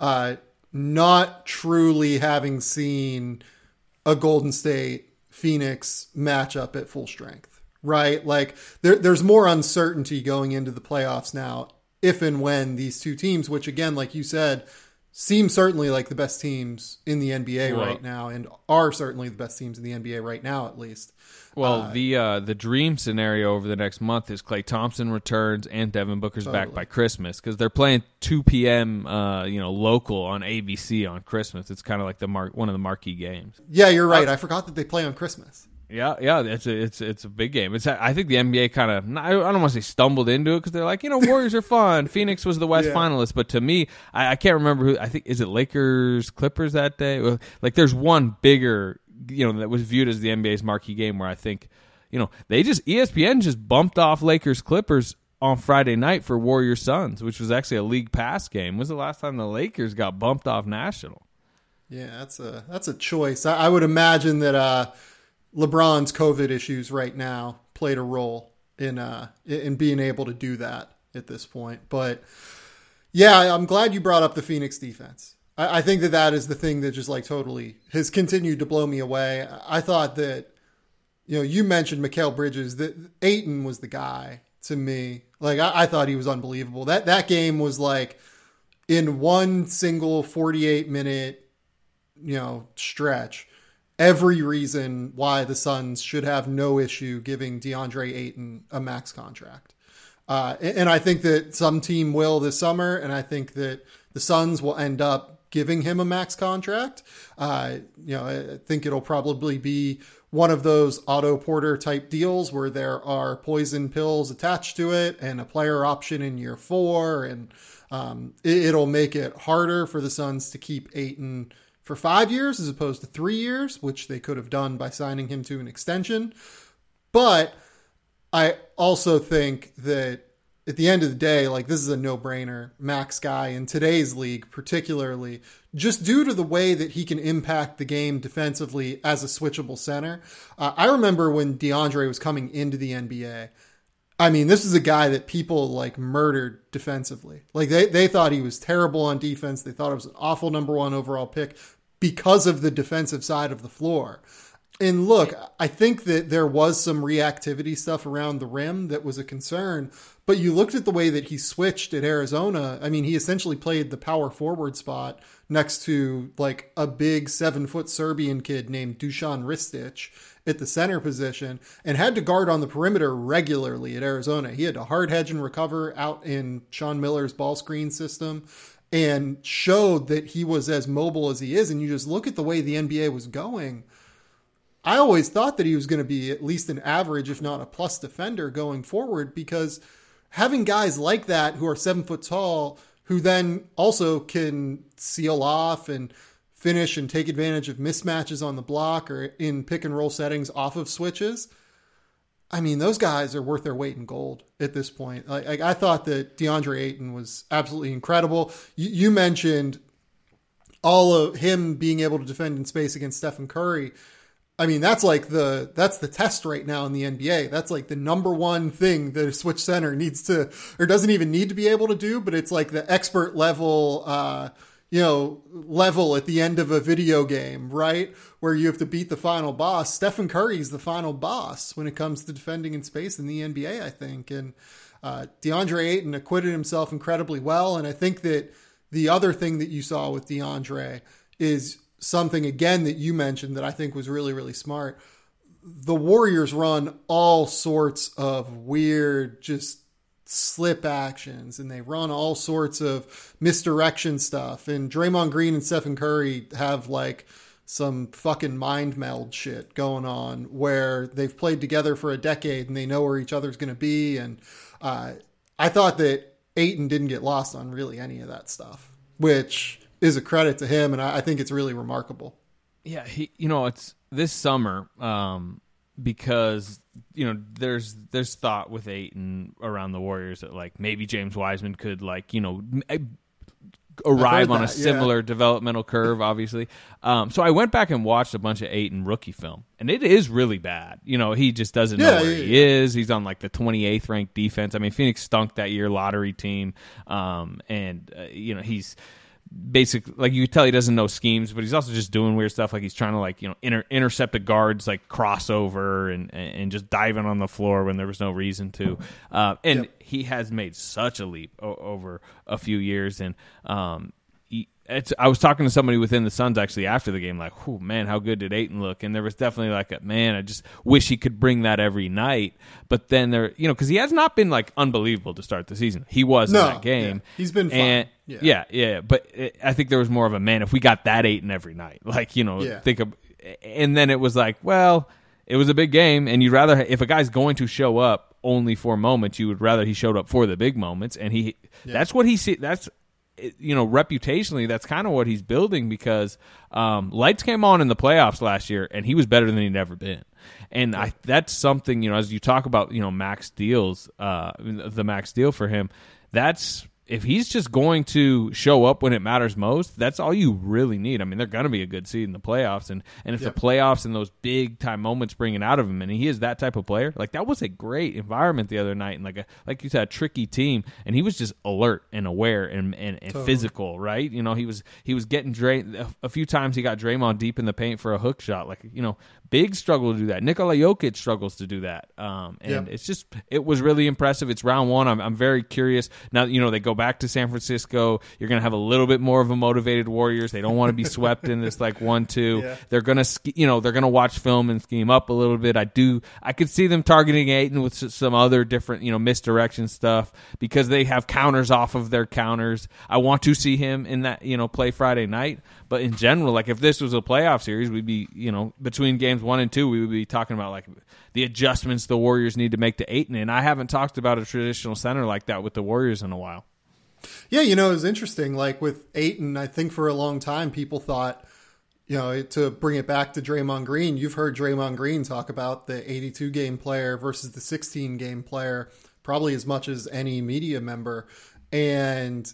not truly having seen a Golden State Phoenix matchup at full strength, right? There's more uncertainty going into the playoffs now, if and when these two teams, which again, like you said, seem certainly like the best teams in the NBA right now, and are certainly the best teams in the NBA right now, at least. Well, the dream scenario over the next month is Klay Thompson returns and Devin Booker's back by Christmas, because they're playing 2 p.m. Local on ABC on Christmas. It's kind of like one of the marquee games. Yeah, you're right. I forgot that they play on Christmas. Yeah, it's a big game. I think the NBA kind of, I don't want to say stumbled into it, because they're like, Warriors are fun. Phoenix was the West finalist, but to me, I can't remember who. I think, is it Lakers Clippers that day? There's one bigger, that was viewed as the NBA's marquee game where I think, ESPN just bumped off Lakers Clippers on Friday night for Warriors Suns, which was actually a league pass game. When was the last time the Lakers got bumped off national? Yeah, that's a choice. I would imagine that LeBron's COVID issues right now played a role in being able to do that at this point. But yeah, I'm glad you brought up the Phoenix defense. I think that is the thing that just like totally has continued to blow me away. I thought that, you mentioned Mikal Bridges, that Ayton was the guy to me. Like I thought he was unbelievable. That game was like in one single 48-minute, stretch, every reason why the Suns should have no issue giving DeAndre Ayton a max contract. And I think that some team will this summer, and I think that the Suns will end up giving him a max contract. I think it'll probably be one of those Otto Porter type deals where there are poison pills attached to it and a player option in year 4. And it'll make it harder for the Suns to keep Ayton for 5 years as opposed to 3 years, which they could have done by signing him to an extension. But I also think that at the end of the day, like this is a no-brainer max guy in today's league, particularly just due to the way that he can impact the game defensively as a switchable center. I remember when DeAndre was coming into the NBA. I mean, this is a guy that people like murdered defensively. Like they thought he was terrible on defense. They thought it was an awful number 1 overall pick because of the defensive side of the floor. And look, I think that there was some reactivity stuff around the rim that was a concern, but you looked at the way that he switched at Arizona. I mean, he essentially played the power forward spot next to like a big 7-foot Serbian kid named Dusan Ristic at the center position and had to guard on the perimeter regularly at Arizona. He had to hard hedge and recover out in Sean Miller's ball screen system and showed that he was as mobile as he is. And you just look at the way the NBA was going. I always thought that he was going to be at least an average, if not a plus defender going forward, because having guys like that who are 7 foot tall, who then also can seal off and finish and take advantage of mismatches on the block or in pick and roll settings off of switches. I mean, those guys are worth their weight in gold at this point. Like I thought that DeAndre Ayton was absolutely incredible. You mentioned all of him being able to defend in space against Stephen Curry. I mean, that's the test right now in the NBA. That's like the number one thing that a switch center needs to, or doesn't even need to be able to do, but it's like the expert level, level at the end of a video game, right? Where you have to beat the final boss. Stephen Curry's the final boss when it comes to defending in space in the NBA, I think. And DeAndre Ayton acquitted himself incredibly well. And I think that the other thing that you saw with DeAndre is something, again, that you mentioned that I think was really, really smart. The Warriors run all sorts of weird, just slip actions, and they run all sorts of misdirection stuff. And Draymond Green and Stephen Curry have like some fucking mind meld shit going on where they've played together for a decade and they know where each other's going to be. And I thought that Ayton didn't get lost on really any of that stuff, which is a credit to him, and I think it's really remarkable. Yeah, it's this summer because there's thought with Ayton around the Warriors that like maybe James Wiseman could arrive on a similar developmental curve, obviously. So I went back and watched a bunch of Ayton rookie film, and it is really bad. He just doesn't know where he is. He's on like the 28th ranked defense. I mean, Phoenix stunk that year, lottery team, he's basically, like, you could tell he doesn't know schemes, but he's also just doing weird stuff, like he's trying to intercept a guard's like crossover and just diving on the floor when there was no reason to. He has made such a leap over a few years, and I was talking to somebody within the Suns actually after the game, like, "Oh man, how good did Ayton look?" And there was definitely like I just wish he could bring that every night. But then because he has not been like unbelievable to start the season. He was in that game. Yeah. He's been fine. And, yeah. But I think there was more of a, man, if we got that Ayton every night, like think of, and then it was like, well, it was a big game, and you'd rather, if a guy's going to show up only for moments, you would rather he showed up for the big moments, and that's what he see. That's reputationally, that's kind of what he's building, because lights came on in the playoffs last year, and he was better than he'd ever been. And that's something, as you talk about, max deals, the max deal for him, that's if he's just going to show up when it matters most, that's all you really need. I mean, they're going to be a good seed in the playoffs, and if the playoffs and those big time moments bring it out of him, and he is that type of player, like that was a great environment the other night, and like you said, a tricky team, and he was just alert and aware and totally. Physical, right? You know, he was getting a few times he got Draymond deep in the paint for a hook shot, like, you know, big struggle to do that. Nikola Jokic struggles to do that, it was really impressive. It's round one. I'm very curious now. You know, they go back to San Francisco. You're going to have a little bit more of a motivated Warriors. They don't want to be swept in this like 1-2. Yeah. They're going to, they're going to watch film and scheme up a little bit. I could see them targeting Ayton with some other different, misdirection stuff because they have counters off of their counters. I want to see him in that, play Friday night. But in general, like if this was a playoff series, we'd be, between games 1 and 2, we would be talking about like the adjustments the Warriors need to make to Ayton. And I haven't talked about a traditional center like that with the Warriors in a while. Yeah, it was interesting. Like with Ayton, I think for a long time people thought, to bring it back to Draymond Green, you've heard Draymond Green talk about the 82-game player versus the 16-game player probably as much as any media member. And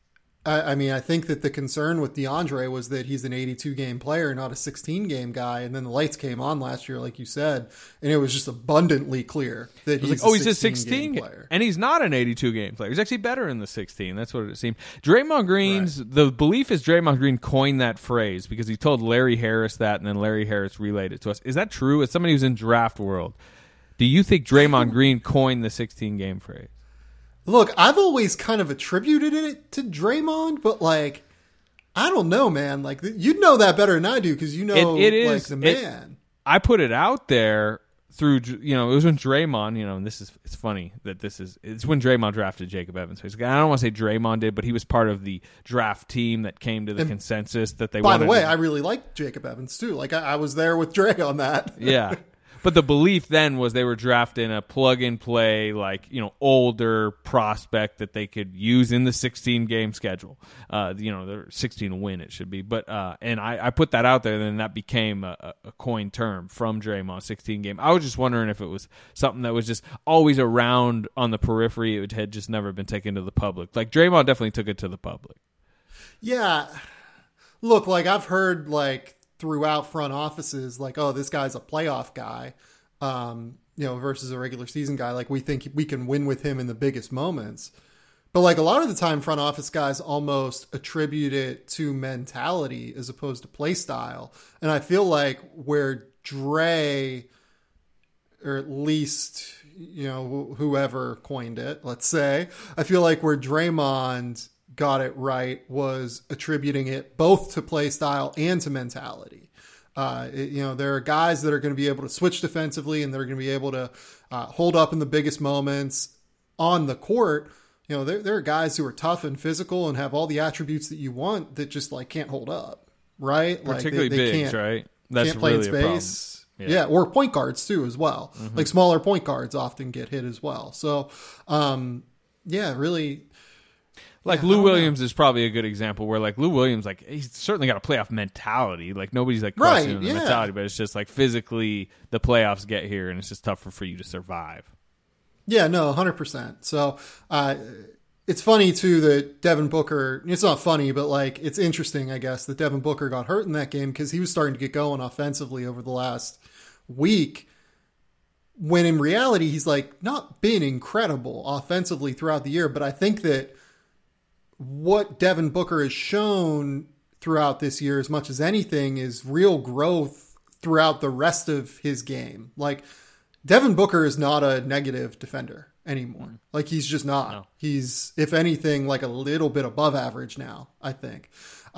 I think that the concern with DeAndre was that he's an 82-game player, not a 16-game guy. And then the lights came on last year, like you said, and it was just abundantly clear that he's a 16 player. And he's not an 82-game player. He's actually better in the 16. That's what it seemed. Draymond Green's, the belief is Draymond Green coined that phrase because he told Larry Harris that, and then Larry Harris relayed it to us. Is that true? As somebody who's in draft world, do you think Draymond Green coined the 16-game phrase? Look, I've always kind of attributed it to Draymond, but like, I don't know, man. Like, you'd know that better than I do because it is like the man. I put it out there through, it was when Draymond, and it's funny that it's when Draymond drafted Jacob Evans. Basically, I don't want to say Draymond did, but he was part of the draft team that came to the consensus that they wanted. By the way, I really liked Jacob Evans too. Like, I was there with Dre on that. Yeah. But the belief then was they were drafting a plug-and-play, like, older prospect that they could use in the 16-game schedule. They're 16-win it should be. But and I put that out there, and then that became a coined term from Draymond, 16-game. I was just wondering if it was something that was just always around on the periphery. It had just never been taken to the public. Like, Draymond definitely took it to the public. Yeah. Look, like, I've heard, like, throughout front offices, like, oh, this guy's a playoff guy, versus a regular season guy. Like, we think we can win with him in the biggest moments. But like a lot of the time, front office guys almost attribute it to mentality as opposed to play style. And I feel like where Dre, or at least, whoever coined it, let's say, I feel like where Draymond got it right was attributing it both to play style and to mentality. There are guys that are going to be able to switch defensively and they're going to be able to hold up in the biggest moments on the court. There are guys who are tough and physical and have all the attributes that you want that just like can't hold up, right? Particularly like bigs, right? That's can't play really in space. Yeah, or point guards too as well. Mm-hmm. Like smaller point guards often get hit as well. So, really. Like Lou Williams is probably a good example where like Lou Williams, like he's certainly got a playoff mentality. Like nobody's like questioning the mentality, but it's just like physically the playoffs get here and it's just tougher for you to survive. Yeah, no, 100%. So it's funny too that Devin Booker, it's not funny, but like it's interesting, I guess, that Devin Booker got hurt in that game because he was starting to get going offensively over the last week. When in reality, he's like not been incredible offensively throughout the year, but I think that what Devin Booker has shown throughout this year, as much as anything, is real growth throughout the rest of his game. Like Devin Booker is not a negative defender anymore. Like he's just not. No. He's, if anything, like a little bit above average now, I think.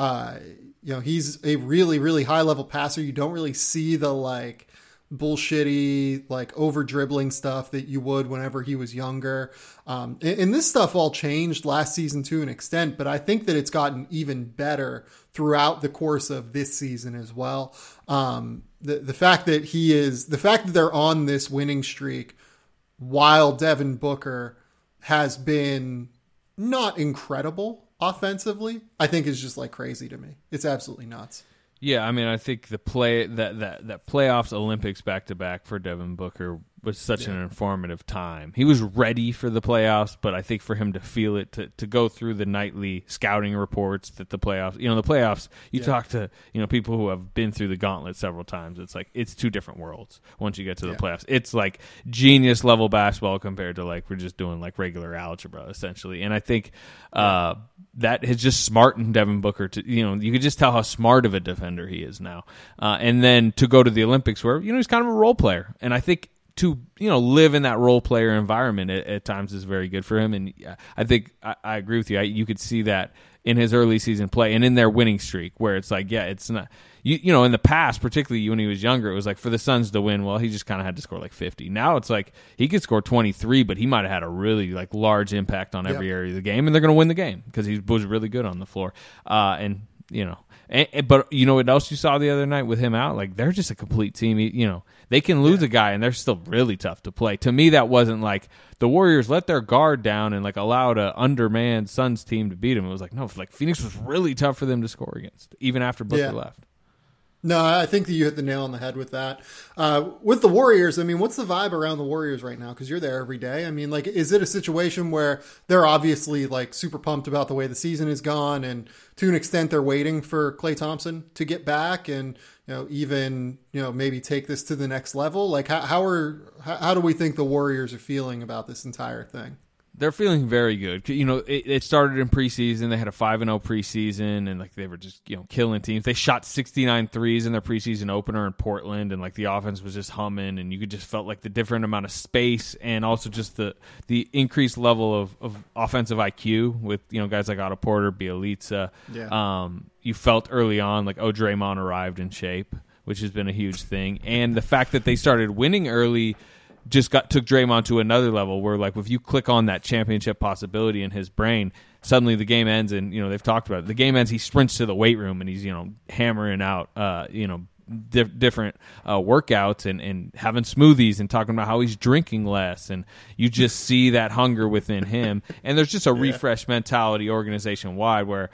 He's a really, really high level passer. You don't really see the like bullshitty, like over dribbling stuff that you would whenever he was younger. And this stuff all changed last season to an extent, but I think that it's gotten even better throughout the course of this season as well. The fact that they're on this winning streak while Devin Booker has been not incredible offensively, I think is just like crazy to me. It's absolutely nuts. Yeah, I mean, I think the playoffs Olympics back-to-back for Devin Booker was such an informative time. He was ready for the playoffs, but I think for him to feel it, to go through the nightly scouting reports that the playoffs, you talk to, people who have been through the gauntlet several times. It's like, it's two different worlds once you get to the playoffs. It's like genius level basketball compared to like, we're just doing like regular algebra essentially. And I think, that has just smartened Devin Booker to, you could just tell how smart of a defender he is now. And then to go to the Olympics where, he's kind of a role player. And I think to, live in that role player environment at times is very good for him. And I think I agree with you. You could see that in his early season play and in their winning streak where it's like, it's not, in the past, particularly when he was younger, it was like for the Suns to win, well, he just kind of had to score like 50. Now it's like he could score 23, but he might have had a really like large impact on every area of the game, and they're going to win the game because he was really good on the floor. But what else you saw the other night with him out? Like they're just a complete team. They can lose a guy, and they're still really tough to play. To me, that wasn't like the Warriors let their guard down and like allowed a undermanned Suns team to beat them. It was like, no, like Phoenix was really tough for them to score against, even after Booker left. No, I think that you hit the nail on the head with that. With the Warriors, I mean, what's the vibe around the Warriors right now? Because you're there every day. I mean, like, is it a situation where they're obviously like super pumped about the way the season is gone, and to an extent, they're waiting for Klay Thompson to get back and maybe take this to the next level? Like, how do we think the Warriors are feeling about this entire thing? They're feeling very good. It started in preseason. They had a 5-0 preseason, and like they were just killing teams. They shot 69 threes in their preseason opener in Portland, and like the offense was just humming, and you could just felt like the different amount of space and also just the increased level of offensive IQ with guys like Otto Porter, Bjelica. You felt early on like Draymond arrived in shape, which has been a huge thing, and the fact that they started winning early just took Draymond to another level where, like, if you click on that championship possibility in his brain, suddenly the game ends, and they've talked about it. The game ends, he sprints to the weight room and he's hammering out different workouts and having smoothies and talking about how he's drinking less, and you just see that hunger within him. And there's just a refresh mentality organization wide where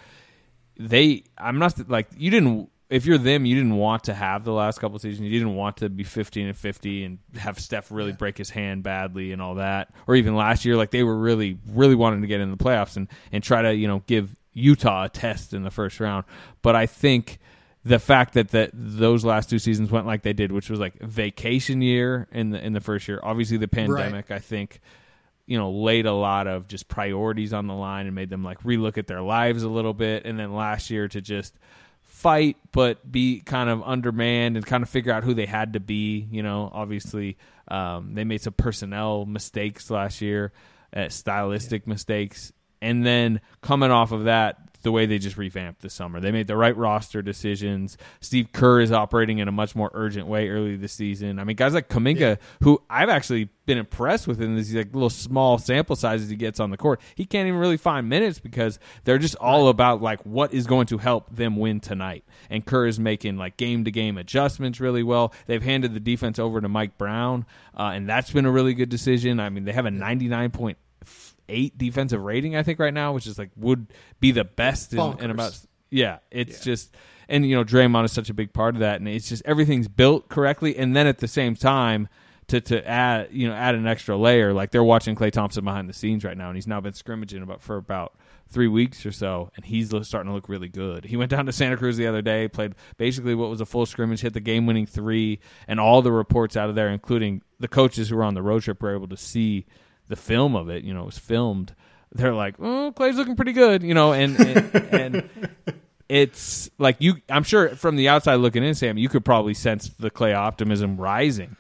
I'm not like you didn't. If you're them, you didn't want to have the last couple of seasons. You didn't want to be 15-50 and have Steph really break his hand badly and all that. Or even last year, like they were really, really wanting to get in the playoffs and try to give Utah a test in the first round. But I think the fact that those last two seasons went like they did, which was like vacation year in the first year. Obviously, the pandemic, I think, laid a lot of just priorities on the line and made them like relook at their lives a little bit. And then last year to just fight but be kind of undermanned and kind of figure out who they had to be. Obviously they made some personnel mistakes last year, stylistic mistakes, and then coming off of that, the way they just revamped this summer. They made the right roster decisions. Steve Kerr is operating in a much more urgent way early this season. I mean, guys like Kuminga, who I've actually been impressed with in these like little small sample sizes he gets on the court. He can't even really find minutes because they're just all about like what is going to help them win tonight. And Kerr is making like game-to-game adjustments really well. They've handed the defense over to Mike Brown, and that's been a really good decision. I mean, they have a 99.8 defensive rating, I think, right now, which is like would be the best in about just, and Draymond is such a big part of that, and it's just everything's built correctly. And then at the same time to add an extra layer, like they're watching Klay Thompson behind the scenes right now, and he's now been scrimmaging for about 3 weeks or so, and he's starting to look really good. He went down to Santa Cruz the other day, played basically what was a full scrimmage, hit the game-winning three, and all the reports out of there, including the coaches who were on the road trip, were able to see the film of it. It was filmed. They're like, Klay's looking pretty good, and it's like I'm sure from the outside looking in, Sam, you could probably sense the Klay optimism rising.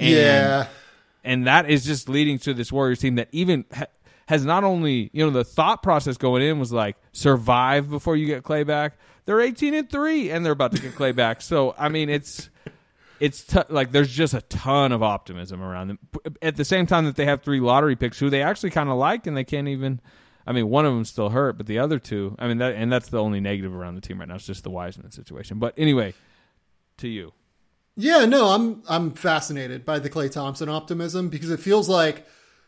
And that is just leading to this Warriors team that even has not only, the thought process going in was like survive before you get Klay back. They're 18-3 and they're about to get Klay back. So, I mean, it's like there's just a ton of optimism around them. At the same time that they have 3 lottery picks who they actually kind of like, and they can't even. I mean, one of them still hurt, but the other two. I mean, that's the only negative around the team right now. It's just the Wiseman situation. But anyway, to you. Yeah, no, I'm fascinated by the Klay Thompson optimism because it feels like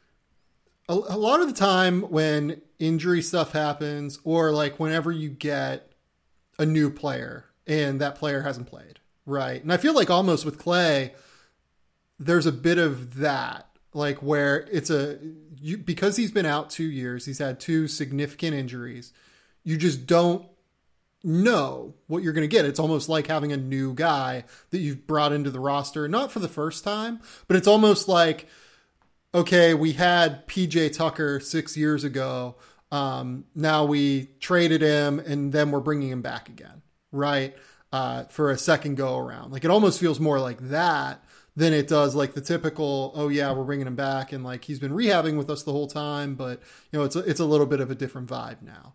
a lot of the time when injury stuff happens, or like whenever you get a new player and that player hasn't played. Right. And I feel like almost with Klay, there's a bit of that, like where it's because he's been out 2 years, he's had 2 significant injuries. You just don't know what you're going to get. It's almost like having a new guy that you've brought into the roster, not for the first time, but it's almost like, okay, we had PJ Tucker 6 years ago. Now we traded him and then we're bringing him back again, right? For a second go around. Like it almost feels more like that than it does like the typical, oh yeah, we're bringing him back and like he's been rehabbing with us the whole time, but you know, it's a little bit of a different vibe now.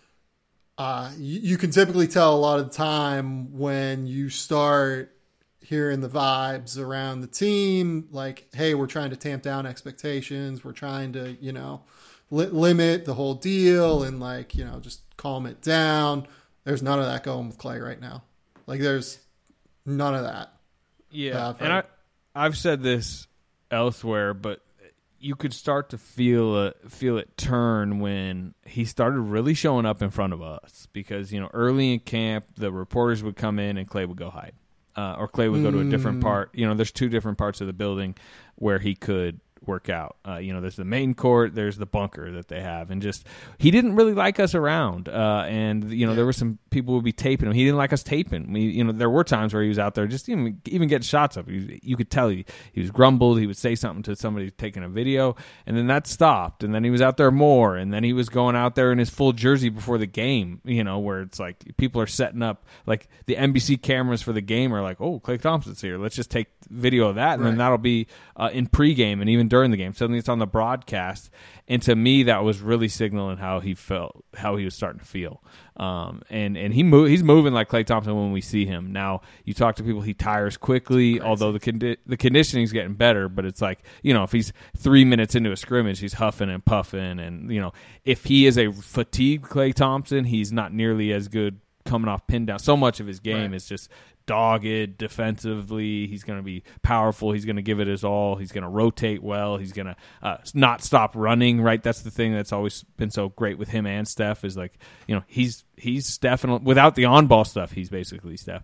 You can typically tell a lot of the time when you start hearing the vibes around the team, like, hey, we're trying to tamp down expectations. We're trying to, you know, limit the whole deal and like, you know, just calm it down. There's none of that going with Klay right now. Like there's none of that. Yeah. And I've said this elsewhere, but you could start to feel it turn when he started really showing up in front of us because, you know, early in camp, the reporters would come in and Klay would go hide. Or Klay would go to a different part. You know, there's 2 different parts of the building where he could work out. You know, there's the main court, there's the bunker that they have, and just he didn't really like us around. And you know, there were some people who would be taping him. He didn't like us taping. You know, there were times where he was out there just even getting shots up. You could tell he was grumbled. He would say something to somebody taking a video, and then that stopped. And then he was out there more, and then he was going out there in his full jersey before the game. You know, where it's like people are setting up like the NBC cameras for the game are like, oh, Klay Thompson's here. Let's just take video of that, and then that'll be in pregame and even during the game. Suddenly it's on the broadcast, and to me that was really signaling how he felt, how he was starting to feel. And he's moving like Klay Thompson when we see him. Now you talk to people, he tires quickly, although the conditioning's getting better, but it's like, you know, if he's 3 minutes into a scrimmage, he's huffing and puffing, and you know, if he is a fatigued Klay Thompson, he's not nearly as good coming off pin down. So much of his game is just dogged defensively. He's going to be powerful. He's going to give it his all. He's going to rotate well. He's going to not stop running, right? That's the thing that's always been so great with him and Steph is like, you know, he's Steph, and without the on-ball stuff, he's basically Steph.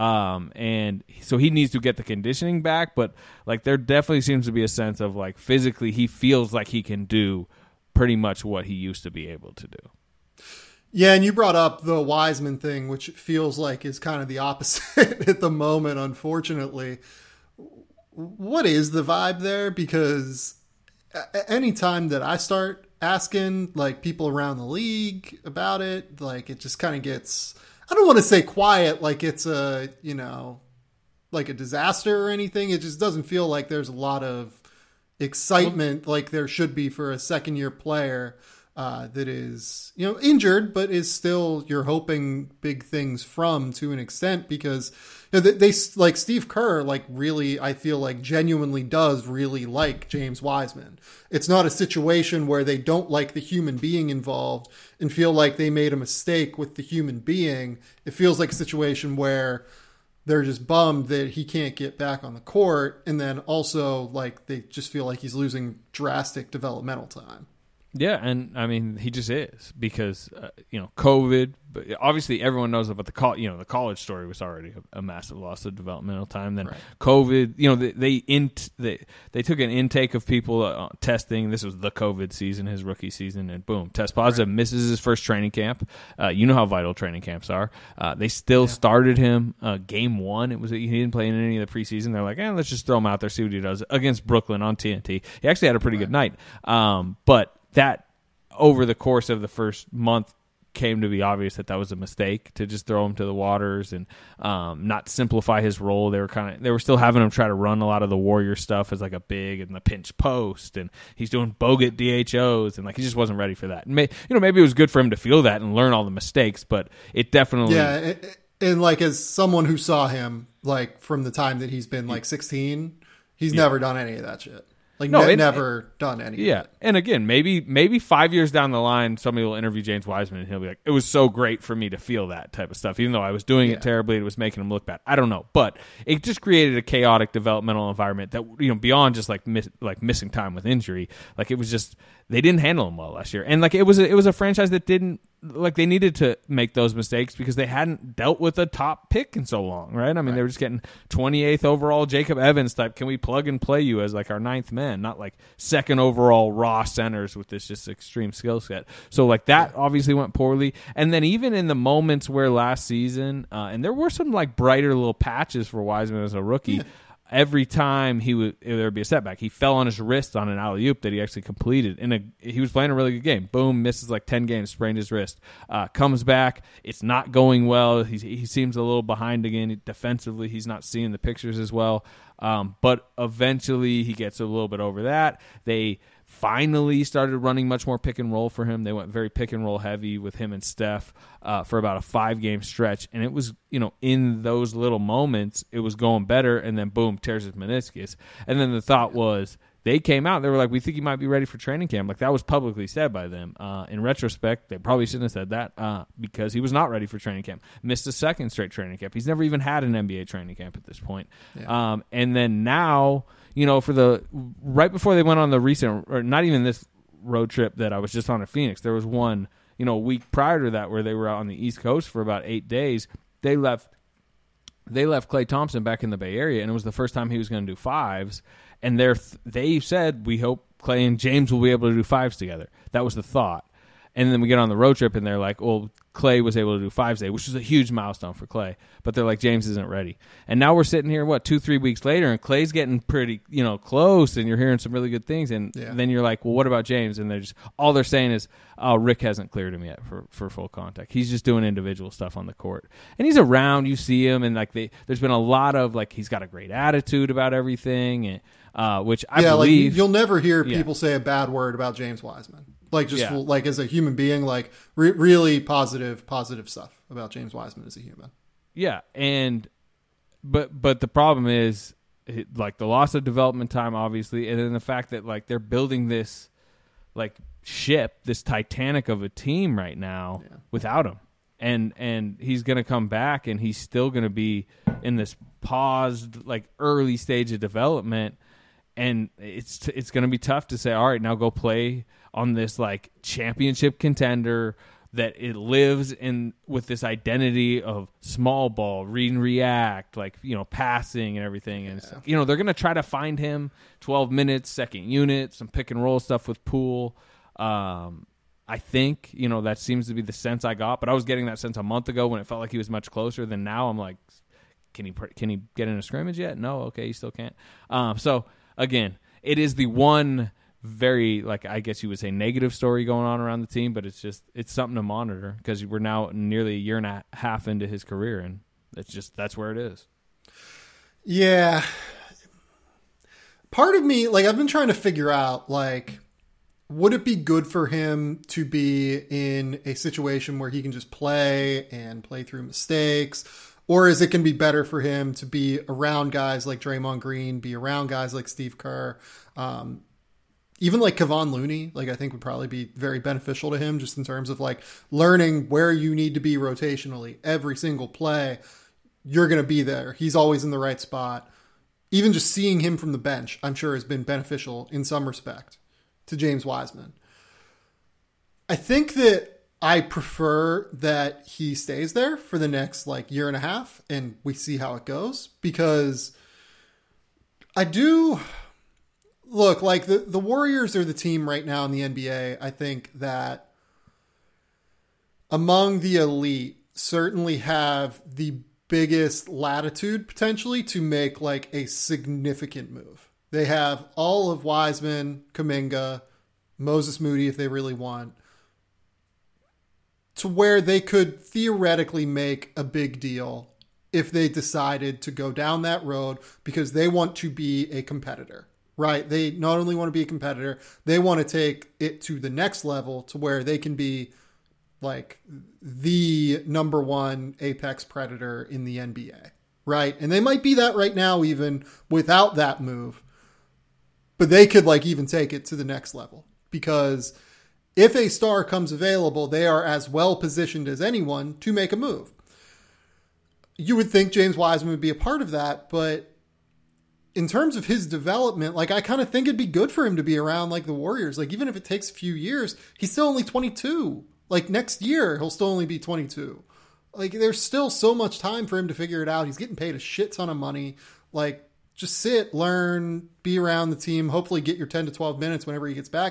And so he needs to get the conditioning back, but like there definitely seems to be a sense of like physically he feels like he can do pretty much what he used to be able to do. Yeah, and you brought up the Wiseman thing, which feels like is kind of the opposite at the moment, unfortunately. What is the vibe there? Because anytime that I start asking like people around the league about it, like it just kind of gets, I don't want to say quiet, like it's a, you know, like a disaster or anything. It just doesn't feel like there's a lot of excitement like there should be for a second-year player that is, you know, injured, but is still, you're hoping big things from to an extent because you know, they like Steve Kerr, like really, I feel like genuinely does really like James Wiseman. It's not a situation where they don't like the human being involved and feel like they made a mistake with the human being. It feels like a situation where they're just bummed that he can't get back on the court. And then also like they just feel like he's losing drastic developmental time. Yeah, and I mean he just is because you know, COVID. But obviously, everyone knows about the college story was already a massive loss of developmental time. Then COVID, you know, they took an intake of people testing. This was the COVID season, his rookie season, and boom, test positive. Misses his first training camp. You know how vital training camps are. They still started him game 1. It was he didn't play in any of the preseason. They're like, let's just throw him out there, see what he does against Brooklyn on TNT. He actually had a pretty good night, but that over the course of the first month came to be obvious that was a mistake to just throw him to the waters and not simplify his role. They were still having him try to run a lot of the Warrior stuff as like a big and the pinch post, and he's doing bogut DHOs, and like he just wasn't ready for that. And maybe it was good for him to feel that and learn all the mistakes, but it definitely and like as someone who saw him like from the time that he's been like 16, he's never done any of that shit. Like never done anything. Yeah, and again, maybe 5 years down the line, somebody will interview James Wiseman and he'll be like, "It was so great for me to feel that type of stuff, even though I was doing it terribly. It was making him look bad." I don't know, but it just created a chaotic developmental environment that, you know, beyond just like missing time with injury, like it was just they didn't handle him well last year, and like it was a franchise that didn't like they needed to make those mistakes because they hadn't dealt with a top pick in so long, right? I mean, they were just getting 28th overall Jacob Evans type. Can we plug and play you as like our 9th man, not like 2nd overall raw centers with this just extreme skill set. So like that obviously went poorly. And then even in the moments where last season, and there were some like brighter little patches for Wiseman as a rookie. Every time there would be a setback. He fell on his wrist on an alley-oop that he actually completed. He was playing a really good game. Boom, misses like 10 games, sprained his wrist. Comes back. It's not going well. He seems a little behind again. Defensively, he's not seeing the pictures as well. But eventually, he gets a little bit over that. They finally started running much more pick and roll for him. They went very pick and roll heavy with him and Steph for about a 5-game stretch. And it was, in those little moments, it was going better. And then boom, tears his meniscus. And then the thought was, they came out, they were like, we think he might be ready for training camp. Like that was publicly said by them. In retrospect, they probably shouldn't have said that because he was not ready for training camp. Missed a 2nd straight training camp. He's never even had an NBA training camp at this point. Yeah. And then now, for right before they went on the recent, or not even this road trip that I was just on at Phoenix, there was one, a week prior to that where they were out on the East Coast for about 8 days. They left Klay Thompson back in the Bay Area, and it was the first time he was going to do 5s. And they said, we hope Klay and James will be able to do 5s together. That was the thought. And then we get on the road trip, and they're like, well, Klay was able to do 5s today, which was a huge milestone for Klay. But they're like, James isn't ready. And now we're sitting here, 2-3 weeks later, and Klay's getting pretty, close, and you're hearing some really good things. And then you're like, well, what about James? And all they're saying is, oh, Rick hasn't cleared him yet for full contact. He's just doing individual stuff on the court. And he's around, you see him, and like there's been a lot of, like, he's got a great attitude about everything, and which I believe. Like, you'll never hear people say a bad word about James Wiseman. Like, just like as a human being, like really positive stuff about James Wiseman as a human. Yeah. But the problem is like the loss of development time, obviously. And then the fact that like they're building this like ship, this Titanic of a team right now without him. And he's going to come back and he's still going to be in this paused, like early stage of development. And it's going to be tough to say, all right, now go play on this like championship contender that it lives in with this identity of small ball, read and react, like, passing and everything. And, they're going to try to find him 12 minutes, second unit, some pick and roll stuff with Poole. I think, that seems to be the sense I got, but I was getting that sense a month ago when it felt like he was much closer than now. I'm like, can he get in a scrimmage yet? No. Okay. He still can't. So again, it is the one very, like, I guess you would say negative story going on around the team, but it's something to monitor because we're now nearly a year and a half into his career, and that's where it is. Yeah. Part of me, like, I've been trying to figure out, like, would it be good for him to be in a situation where he can just play and play through mistakes? Or is it going to be better for him to be around guys like Draymond Green, be around guys like Steve Kerr, even like Kevon Looney, like I think would probably be very beneficial to him just in terms of like learning where you need to be rotationally. Every single play, you're going to be there. He's always in the right spot. Even just seeing him from the bench, I'm sure has been beneficial in some respect to James Wiseman. I think that I prefer that he stays there for the next like year and a half and we see how it goes, because I do look like the Warriors are the team right now in the NBA. I think that among the elite certainly have the biggest latitude potentially to make like a significant move. They have all of Wiseman, Kuminga, Moses Moody if they really want, to where they could theoretically make a big deal if they decided to go down that road because they want to be a competitor, right? They not only want to be a competitor, they want to take it to the next level to where they can be like the number one apex predator in the NBA, right? And they might be that right now even without that move, but they could like even take it to the next level, because if a star comes available, they are as well positioned as anyone to make a move. You would think James Wiseman would be a part of that, but in terms of his development, like I kind of think it'd be good for him to be around like the Warriors. Like even if it takes a few years, he's still only 22, Like next year, he'll still only be 22. Like there's still so much time for him to figure it out. He's getting paid a shit ton of money. Like just sit, learn, be around the team, hopefully get your 10 to 12 minutes whenever he gets back.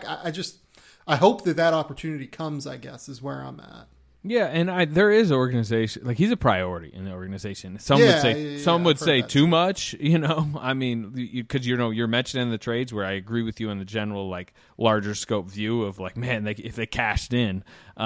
I hope that opportunity comes, I guess, is where I'm at. Yeah, and there is organization. Like he's a priority in the organization. Some would say too much. You know, I mean, because you're mentioning the trades where I agree with you in the general like larger scope view of like, man, if they cashed in.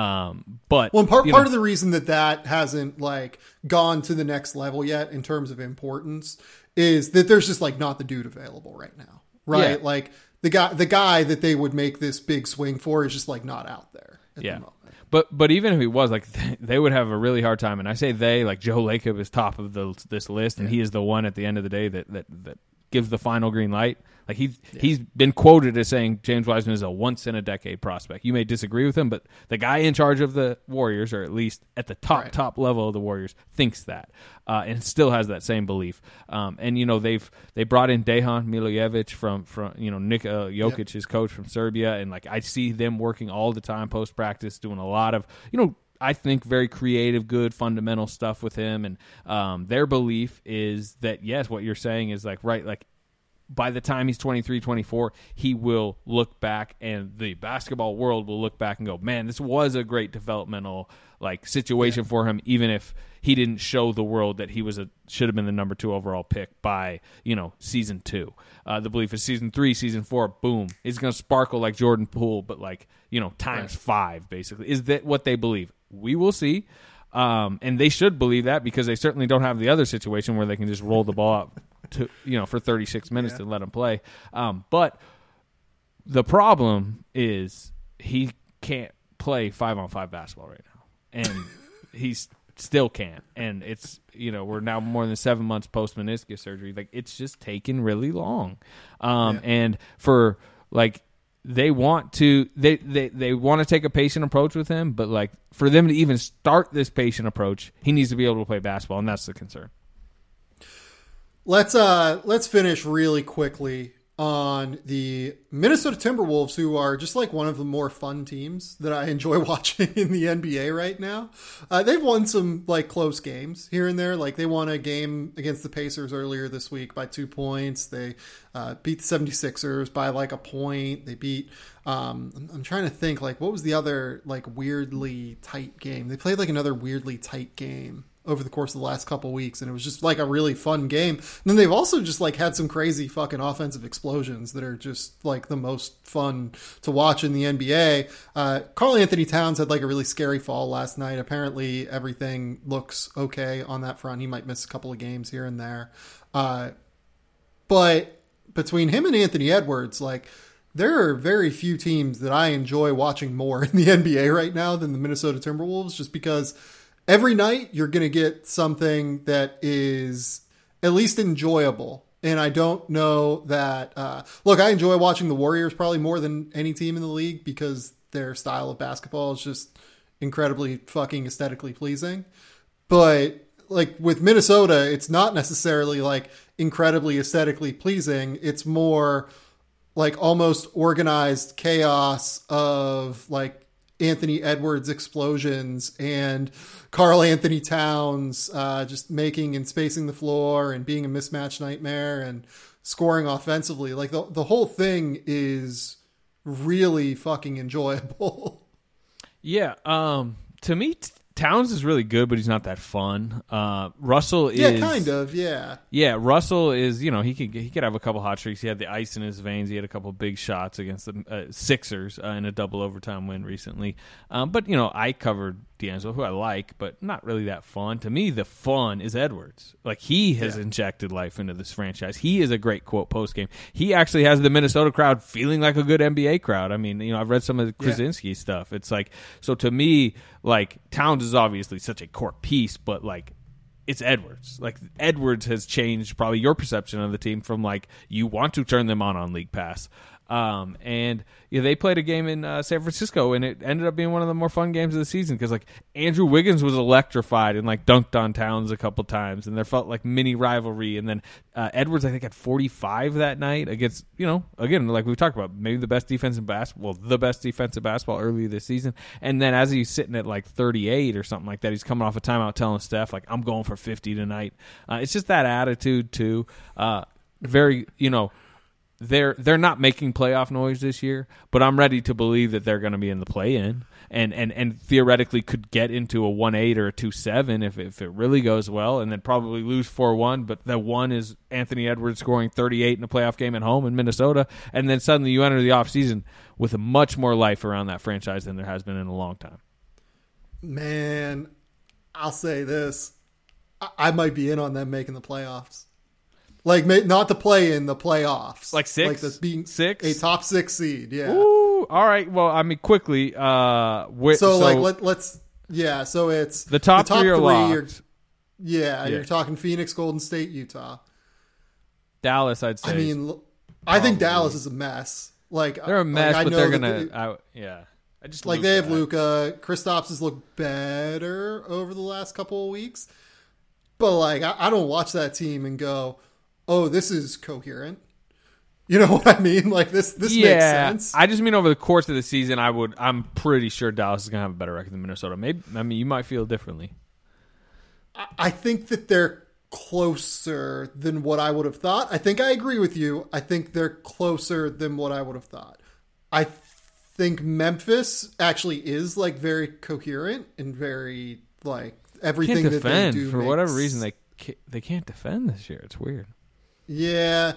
But part of the reason that hasn't like gone to the next level yet in terms of importance is that there's just like not the dude available right now, right? Yeah. Like the guy that they would make this big swing for is just like not out there at the moment. But even if he was, like, they would have a really hard time. And I say they, like Joe Lacob is top of this list, and he is the one at the end of the day that gives the final green light. Like he's been quoted as saying James Wiseman is a once-in-a-decade prospect. You may disagree with him, but the guy in charge of the Warriors, or at least at the top level of the Warriors, thinks that and still has that same belief. And they brought in Dejan Milojevic from Nikola Jokic, his coach from Serbia, and like I see them working all the time post practice, doing a lot of I think very creative, good, fundamental stuff with him. And their belief is that, yes, what you're saying is like, right, like by the time he's 23, 24, he will look back and the basketball world will look back and go, man, this was a great developmental like situation for him, even if he didn't show the world that he should have been the number 2 overall pick by, season 2. The belief is season 3, season 4, boom, it's going to sparkle like Jordan Poole, but like, times 5 basically. Is that what they believe? We will see. And they should believe that because they certainly don't have the other situation where they can just roll the ball up for 36 minutes and let him play. But the problem is he can't play 5-on-5 basketball right now. And he still can't. And it's, we're now more than 7 months post meniscus surgery. Like it's just taken really long. And for like, they want to take a patient approach with him, but like for them to even start this patient approach, he needs to be able to play basketball, and that's the concern. Let's finish really quickly on the Minnesota Timberwolves, who are just like one of the more fun teams that I enjoy watching in the NBA right now. They've won some like close games here and there. Like they won a game against the Pacers earlier this week by 2 points. They beat the 76ers by like a point. They beat, I'm trying to think like what was the other like weirdly tight game? They played like another weirdly tight game over the course of the last couple weeks, and it was just like a really fun game. And then they've also just like had some crazy fucking offensive explosions that are just like the most fun to watch in the NBA. Karl Anthony Towns had like a really scary fall last night. Apparently everything looks okay on that front. He might miss a couple of games here and there. But between him and Anthony Edwards, like there are very few teams that I enjoy watching more in the NBA right now than the Minnesota Timberwolves, just because every night you're going to get something that is at least enjoyable. And I don't know that, look, I enjoy watching the Warriors probably more than any team in the league because their style of basketball is just incredibly fucking aesthetically pleasing. But like with Minnesota, it's not necessarily like incredibly aesthetically pleasing. It's more like almost organized chaos of like Anthony Edwards explosions and Karl Anthony Towns just making and spacing the floor and being a mismatch nightmare and scoring offensively. Like the whole thing is really fucking enjoyable. Yeah. To me, Towns is really good, but he's not that fun. Russell is... Yeah, kind of, yeah. Yeah, Russell is, he could have a couple hot streaks. He had the ice in his veins. He had a couple big shots against the Sixers in a double overtime win recently. But, I covered D'Angelo, who I like, but not really that fun. To me, the fun is Edwards. Like, he has injected life into this franchise. He is a great quote post-game. He actually has the Minnesota crowd feeling like a good NBA crowd. I mean, I've read some of the Krasinski stuff. It's like, so to me, like, Towns is obviously such a core piece, but, like, it's Edwards. Like, Edwards has changed probably your perception of the team from, like, you want to turn them on League Pass. And they played a game in San Francisco, and it ended up being one of the more fun games of the season because Andrew Wiggins was electrified and dunked on Towns a couple times, and there felt like mini rivalry. And then Edwards, I think, had 45 that night against again, like we talked about, maybe the best defense in basketball, the best defensive basketball early this season. And then as he's sitting at 38 or something like that, he's coming off a timeout telling Steph I'm going for 50 tonight. It's just that attitude too. Very They're not making playoff noise this year, but I'm ready to believe that they're going to be in the play-in and theoretically could get into a 1-8 or a 2-7 if it really goes well, and then probably lose 4-1. But that one is Anthony Edwards scoring 38 in a playoff game at home in Minnesota, and then suddenly you enter the offseason with a much more life around that franchise than there has been in a long time. Man, I'll say this. I might be in on them making the playoffs. Not to play in the playoffs. 6? Being 6? A top 6 seed, yeah. Ooh, all right. Well, I mean, quickly. Let's. Yeah, so it's the top 3 are locked. You're talking Phoenix, Golden State, Utah. Dallas, I'd say. I mean, I think Dallas is a mess. They're a mess, but they're going to... I just they have Luka. Kristaps has looked better over the last couple of weeks. But, I don't watch that team and go... oh, this is coherent. You know what I mean? This makes sense. I just mean over the course of the season, I'm pretty sure Dallas is going to have a better record than Minnesota. Maybe, you might feel differently. I think that they're closer than what I would have thought. I think I agree with you. I think they're closer than what I would have thought. I think Memphis actually is very coherent and very everything can't that defend, they do for whatever reason they can't defend this year. It's weird. Yeah,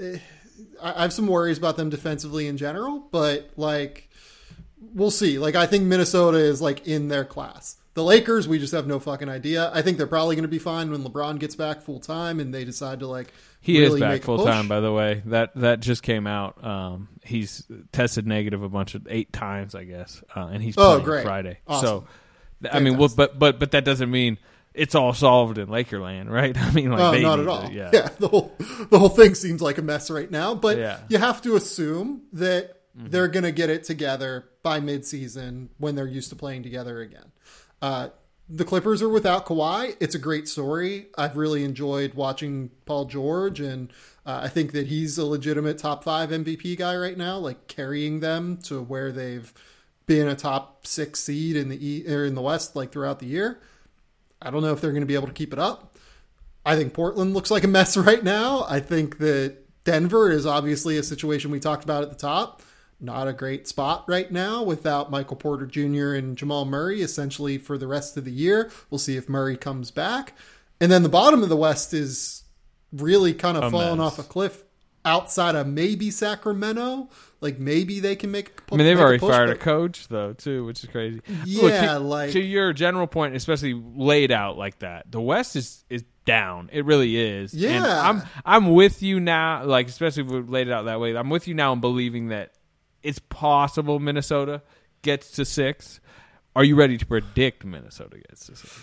I have some worries about them defensively in general, but we'll see. I think Minnesota is in their class. The Lakers, we just have no fucking idea. I think they're probably going to be fine when LeBron gets back full time and they decide to he really is back make full time, by the way. That just came out. He's tested negative 8 times, I guess, and he's playing Friday. Awesome. So, I mean, but that doesn't mean it's all solved in Lakerland, right? I mean, not at all. Yeah, the whole thing seems like a mess right now. But you have to assume that they're going to get it together by midseason when they're used to playing together again. The Clippers are without Kawhi. It's a great story. I've really enjoyed watching Paul George, and I think that he's a legitimate top 5 MVP guy right now, carrying them to where they've been a top 6 seed in the West throughout the year. I don't know if they're going to be able to keep it up. I think Portland looks like a mess right now. I think that Denver is obviously a situation we talked about at the top. Not a great spot right now without Michael Porter Jr. and Jamal Murray essentially for the rest of the year. We'll see if Murray comes back. And then the bottom of the West is really kind of falling off a cliff outside of maybe Sacramento. Maybe they can make a push. They've already fired a coach, though, too, which is crazy. Yeah, Look, to your general point, especially laid out like that, the West is down. It really is. Yeah. And I'm with you now, especially if we laid it out that way. I'm with you now in believing that it's possible Minnesota gets to 6. Are you ready to predict Minnesota gets to 6?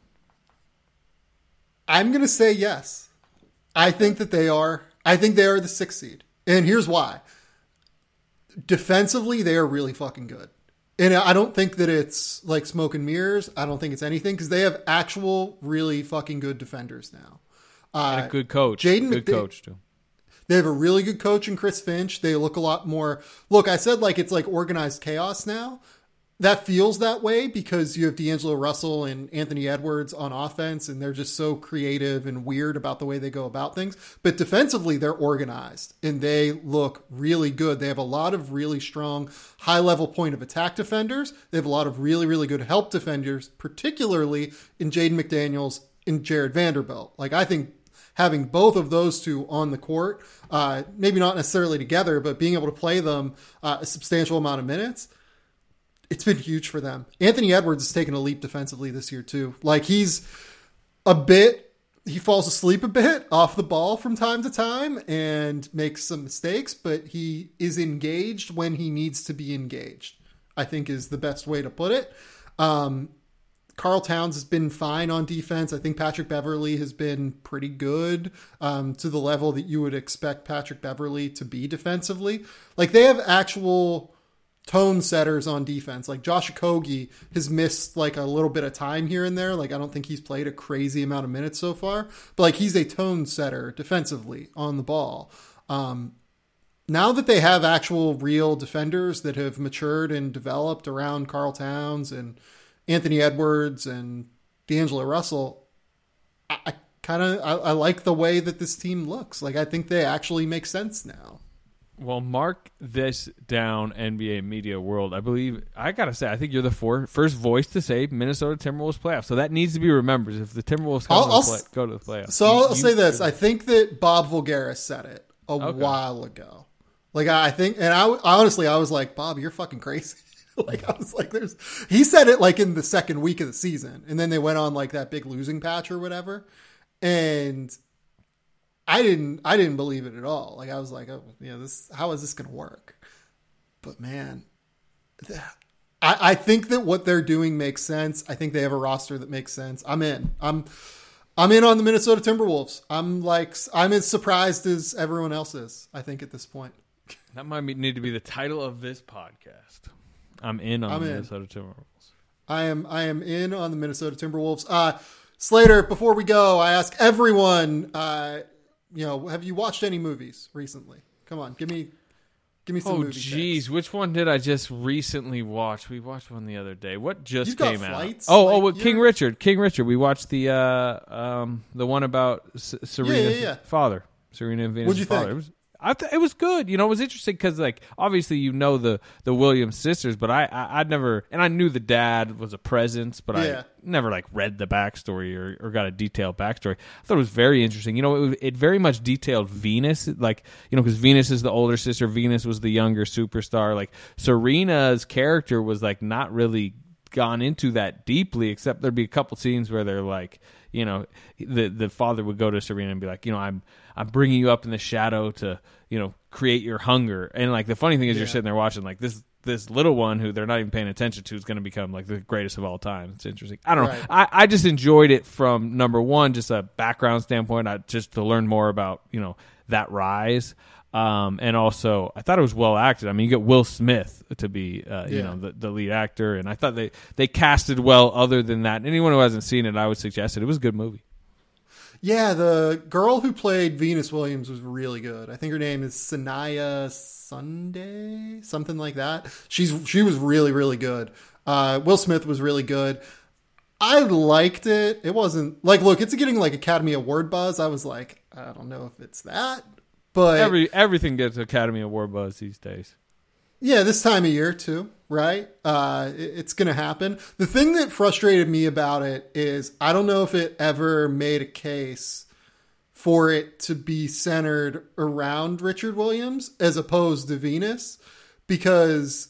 I'm going to say yes. I think that they are. I think they are the 6th seed. And here's why. Defensively, they are really fucking good. And I don't think that it's smoke and mirrors. I don't think it's anything because they have actual really fucking good defenders now. And a good coach. Good coach, too. They have a really good coach in Chris Finch. They look a lot more... Look, I said it's organized chaos now. That feels that way because you have D'Angelo Russell and Anthony Edwards on offense, and they're just so creative and weird about the way they go about things. But defensively, they're organized, and they look really good. They have a lot of really strong, high-level point of attack defenders. They have a lot of really, really good help defenders, particularly in Jaden McDaniels and Jared Vanderbilt. I think having both of those two on the court, maybe not necessarily together, but being able to play them a substantial amount of minutes, it's been huge for them. Anthony Edwards has taken a leap defensively this year too. He falls asleep a bit off the ball from time to time and makes some mistakes, but he is engaged when he needs to be engaged, I think is the best way to put it. Karl Towns has been fine on defense. I think Patrick Beverley has been pretty good to the level that you would expect Patrick Beverley to be defensively. Like, they have actual tone setters on defense. Like, Josh Okogie has missed like a little bit of time here and there. Like, I don't think he's played a crazy amount of minutes so far, but like, he's a tone setter defensively on the ball. Now that they have actual real defenders that have matured and developed around Karl Towns and Anthony Edwards and D'Angelo Russell, I like the way that this team looks. Like, I think they actually make sense now. Well, mark this down, NBA media world. I got to say, I think you're the first voice to say Minnesota Timberwolves playoffs. So that needs to be remembered. If the Timberwolves go to the playoffs. So I'll say this. I think that Bob Voulgaris said it a while ago. Like, I think, and I honestly, I was like, Bob, you're fucking crazy. Like, I was like, he said it like in the second week of the season. And then they went on like that big losing patch or whatever. And I didn't believe it at all. Like, I was like, oh, how is this going to work? But man, I think that what they're doing makes sense. I think they have a roster that makes sense. I'm in. I'm in on the Minnesota Timberwolves. I'm as surprised as everyone else is, I think, at this point. That might need to be the title of this podcast. I'm in on the Minnesota Timberwolves. I am in on the Minnesota Timberwolves. Slater, before we go, I ask everyone, have you watched any movies recently? Come on, give me some movies. Oh, geez, which one did I just recently watch? We watched one the other day. What just You've came got out? Flights? King Richard. King Richard. We watched the one about Serena's father, Serena and Venus' father. Think? It was good. It was interesting because, like, obviously the Williams sisters, but I'd never, and I knew the dad was a presence, but I never like read the backstory or got a detailed backstory. I thought it was very interesting. It very much detailed Venus, like, because Venus is the older sister, Venus was the younger superstar. Like, Serena's character was like not really gone into that deeply, except there'd be a couple scenes where they're like, the father would go to Serena and be like, I'm bringing you up in the shadow to, create your hunger. And like, the funny thing is you're sitting there watching like this little one who they're not even paying attention to is going to become like the greatest of all time. It's interesting. I don't know. I just enjoyed it from number one, just a background standpoint, just to learn more about, that rise. And also, I thought it was well acted. I mean, you get Will Smith to be, the lead actor, and I thought they casted well. Other than that, anyone who hasn't seen it, I would suggest it. It was a good movie. Yeah, the girl who played Venus Williams was really good. I think her name is Sanaya Sunday, something like that. She was really, really good. Will Smith was really good. I liked it. It wasn't like, look, it's getting like Academy Award buzz. I was like, I don't know if it's that. But everything gets Academy Award buzz these days. Yeah, this time of year too, right? It's going to happen. The thing that frustrated me about it is I don't know if it ever made a case for it to be centered around Richard Williams as opposed to Venus, because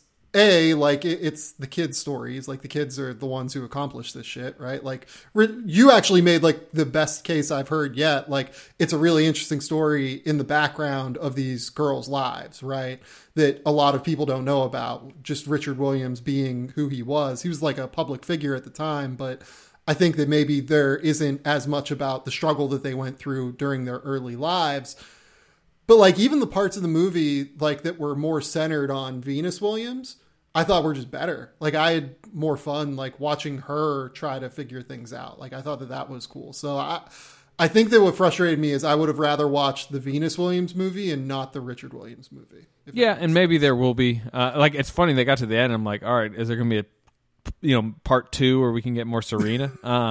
it's the kids' stories. Like, the kids are the ones who accomplish this shit, right? Like, you actually made like the best case I've heard yet. Like, it's a really interesting story in the background of these girls' lives, right? That a lot of people don't know about. Just Richard Williams being who he was. He was like a public figure at the time, but I think that maybe there isn't as much about the struggle that they went through during their early lives. But like, even the parts of the movie like that were more centered on Venus Williams, I thought were just better. Like, I had more fun like watching her try to figure things out. Like, I thought that was cool. So I think that what frustrated me is I would have rather watched the Venus Williams movie and not the Richard Williams movie. Yeah, and maybe there will be. Like, it's funny, they got to the end, I'm like, all right, is there going to be a part 2 where we can get more Serena?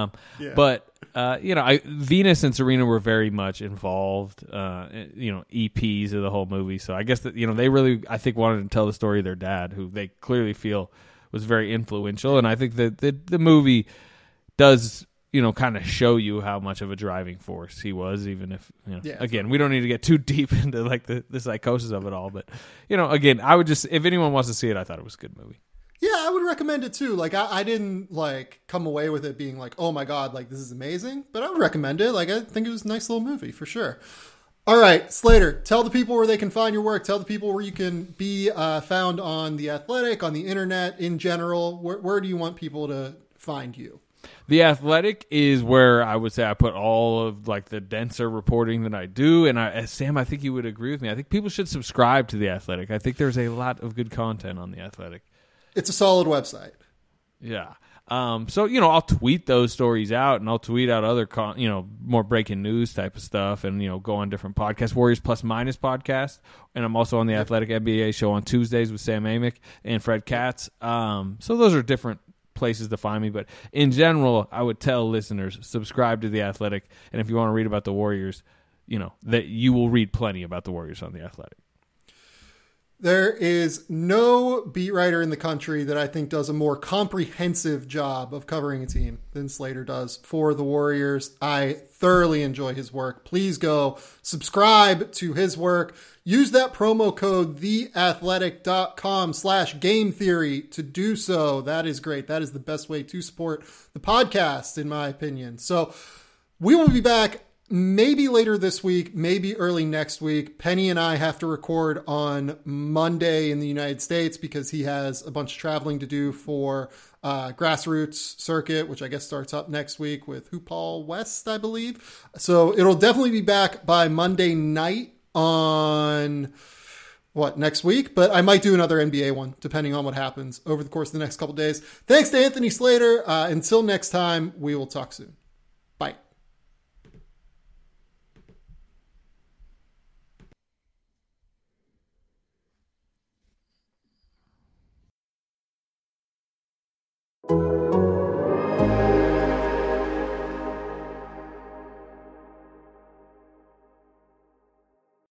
But Venus and Serena were very much involved, EPs of the whole movie. So I guess that, they really, I think, wanted to tell the story of their dad, who they clearly feel was very influential. And I think that the movie does, kind of show you how much of a driving force he was, even if, again, we don't need to get too deep into like the psychosis of it all. But, again, I would just, if anyone wants to see it, I thought it was a good movie. Yeah, I would recommend it too. Like, I didn't like come away with it being like, oh my God, like this is amazing, but I would recommend it. Like, I think it was a nice little movie for sure. All right, Slater, tell the people where they can find your work. Tell the people where you can be found on The Athletic, on the internet in general. Where do you want people to find you? The Athletic is where I would say I put all of like the denser reporting that I do. And Sam, I think you would agree with me. I think people should subscribe to The Athletic. I think there's a lot of good content on The Athletic. It's a solid website. Yeah. So, I'll tweet those stories out, and I'll tweet out other, more breaking news type of stuff, and, go on different podcasts, Warriors Plus Minus podcast. And I'm also on the Athletic NBA show on Tuesdays with Sam Amick and Fred Katz. So those are different places to find me. But in general, I would tell listeners, subscribe to the Athletic. And if you want to read about the Warriors, that you will read plenty about the Warriors on the Athletic. There is no beat writer in the country that I think does a more comprehensive job of covering a team than Slater does for the Warriors. I thoroughly enjoy his work. Please go subscribe to his work. Use that promo code, theathletic.com/gametheory to do so. That is great. That is the best way to support the podcast, in my opinion. So we will be back maybe later this week, maybe early next week. Penny and I have to record on Monday in the United States because he has a bunch of traveling to do for Grassroots Circuit, which I guess starts up next week with Hoop Hall West, I believe. So it'll definitely be back by Monday night on next week, but I might do another NBA one depending on what happens over the course of the next couple days. Thanks to Anthony Slater. Until next time, we will talk soon.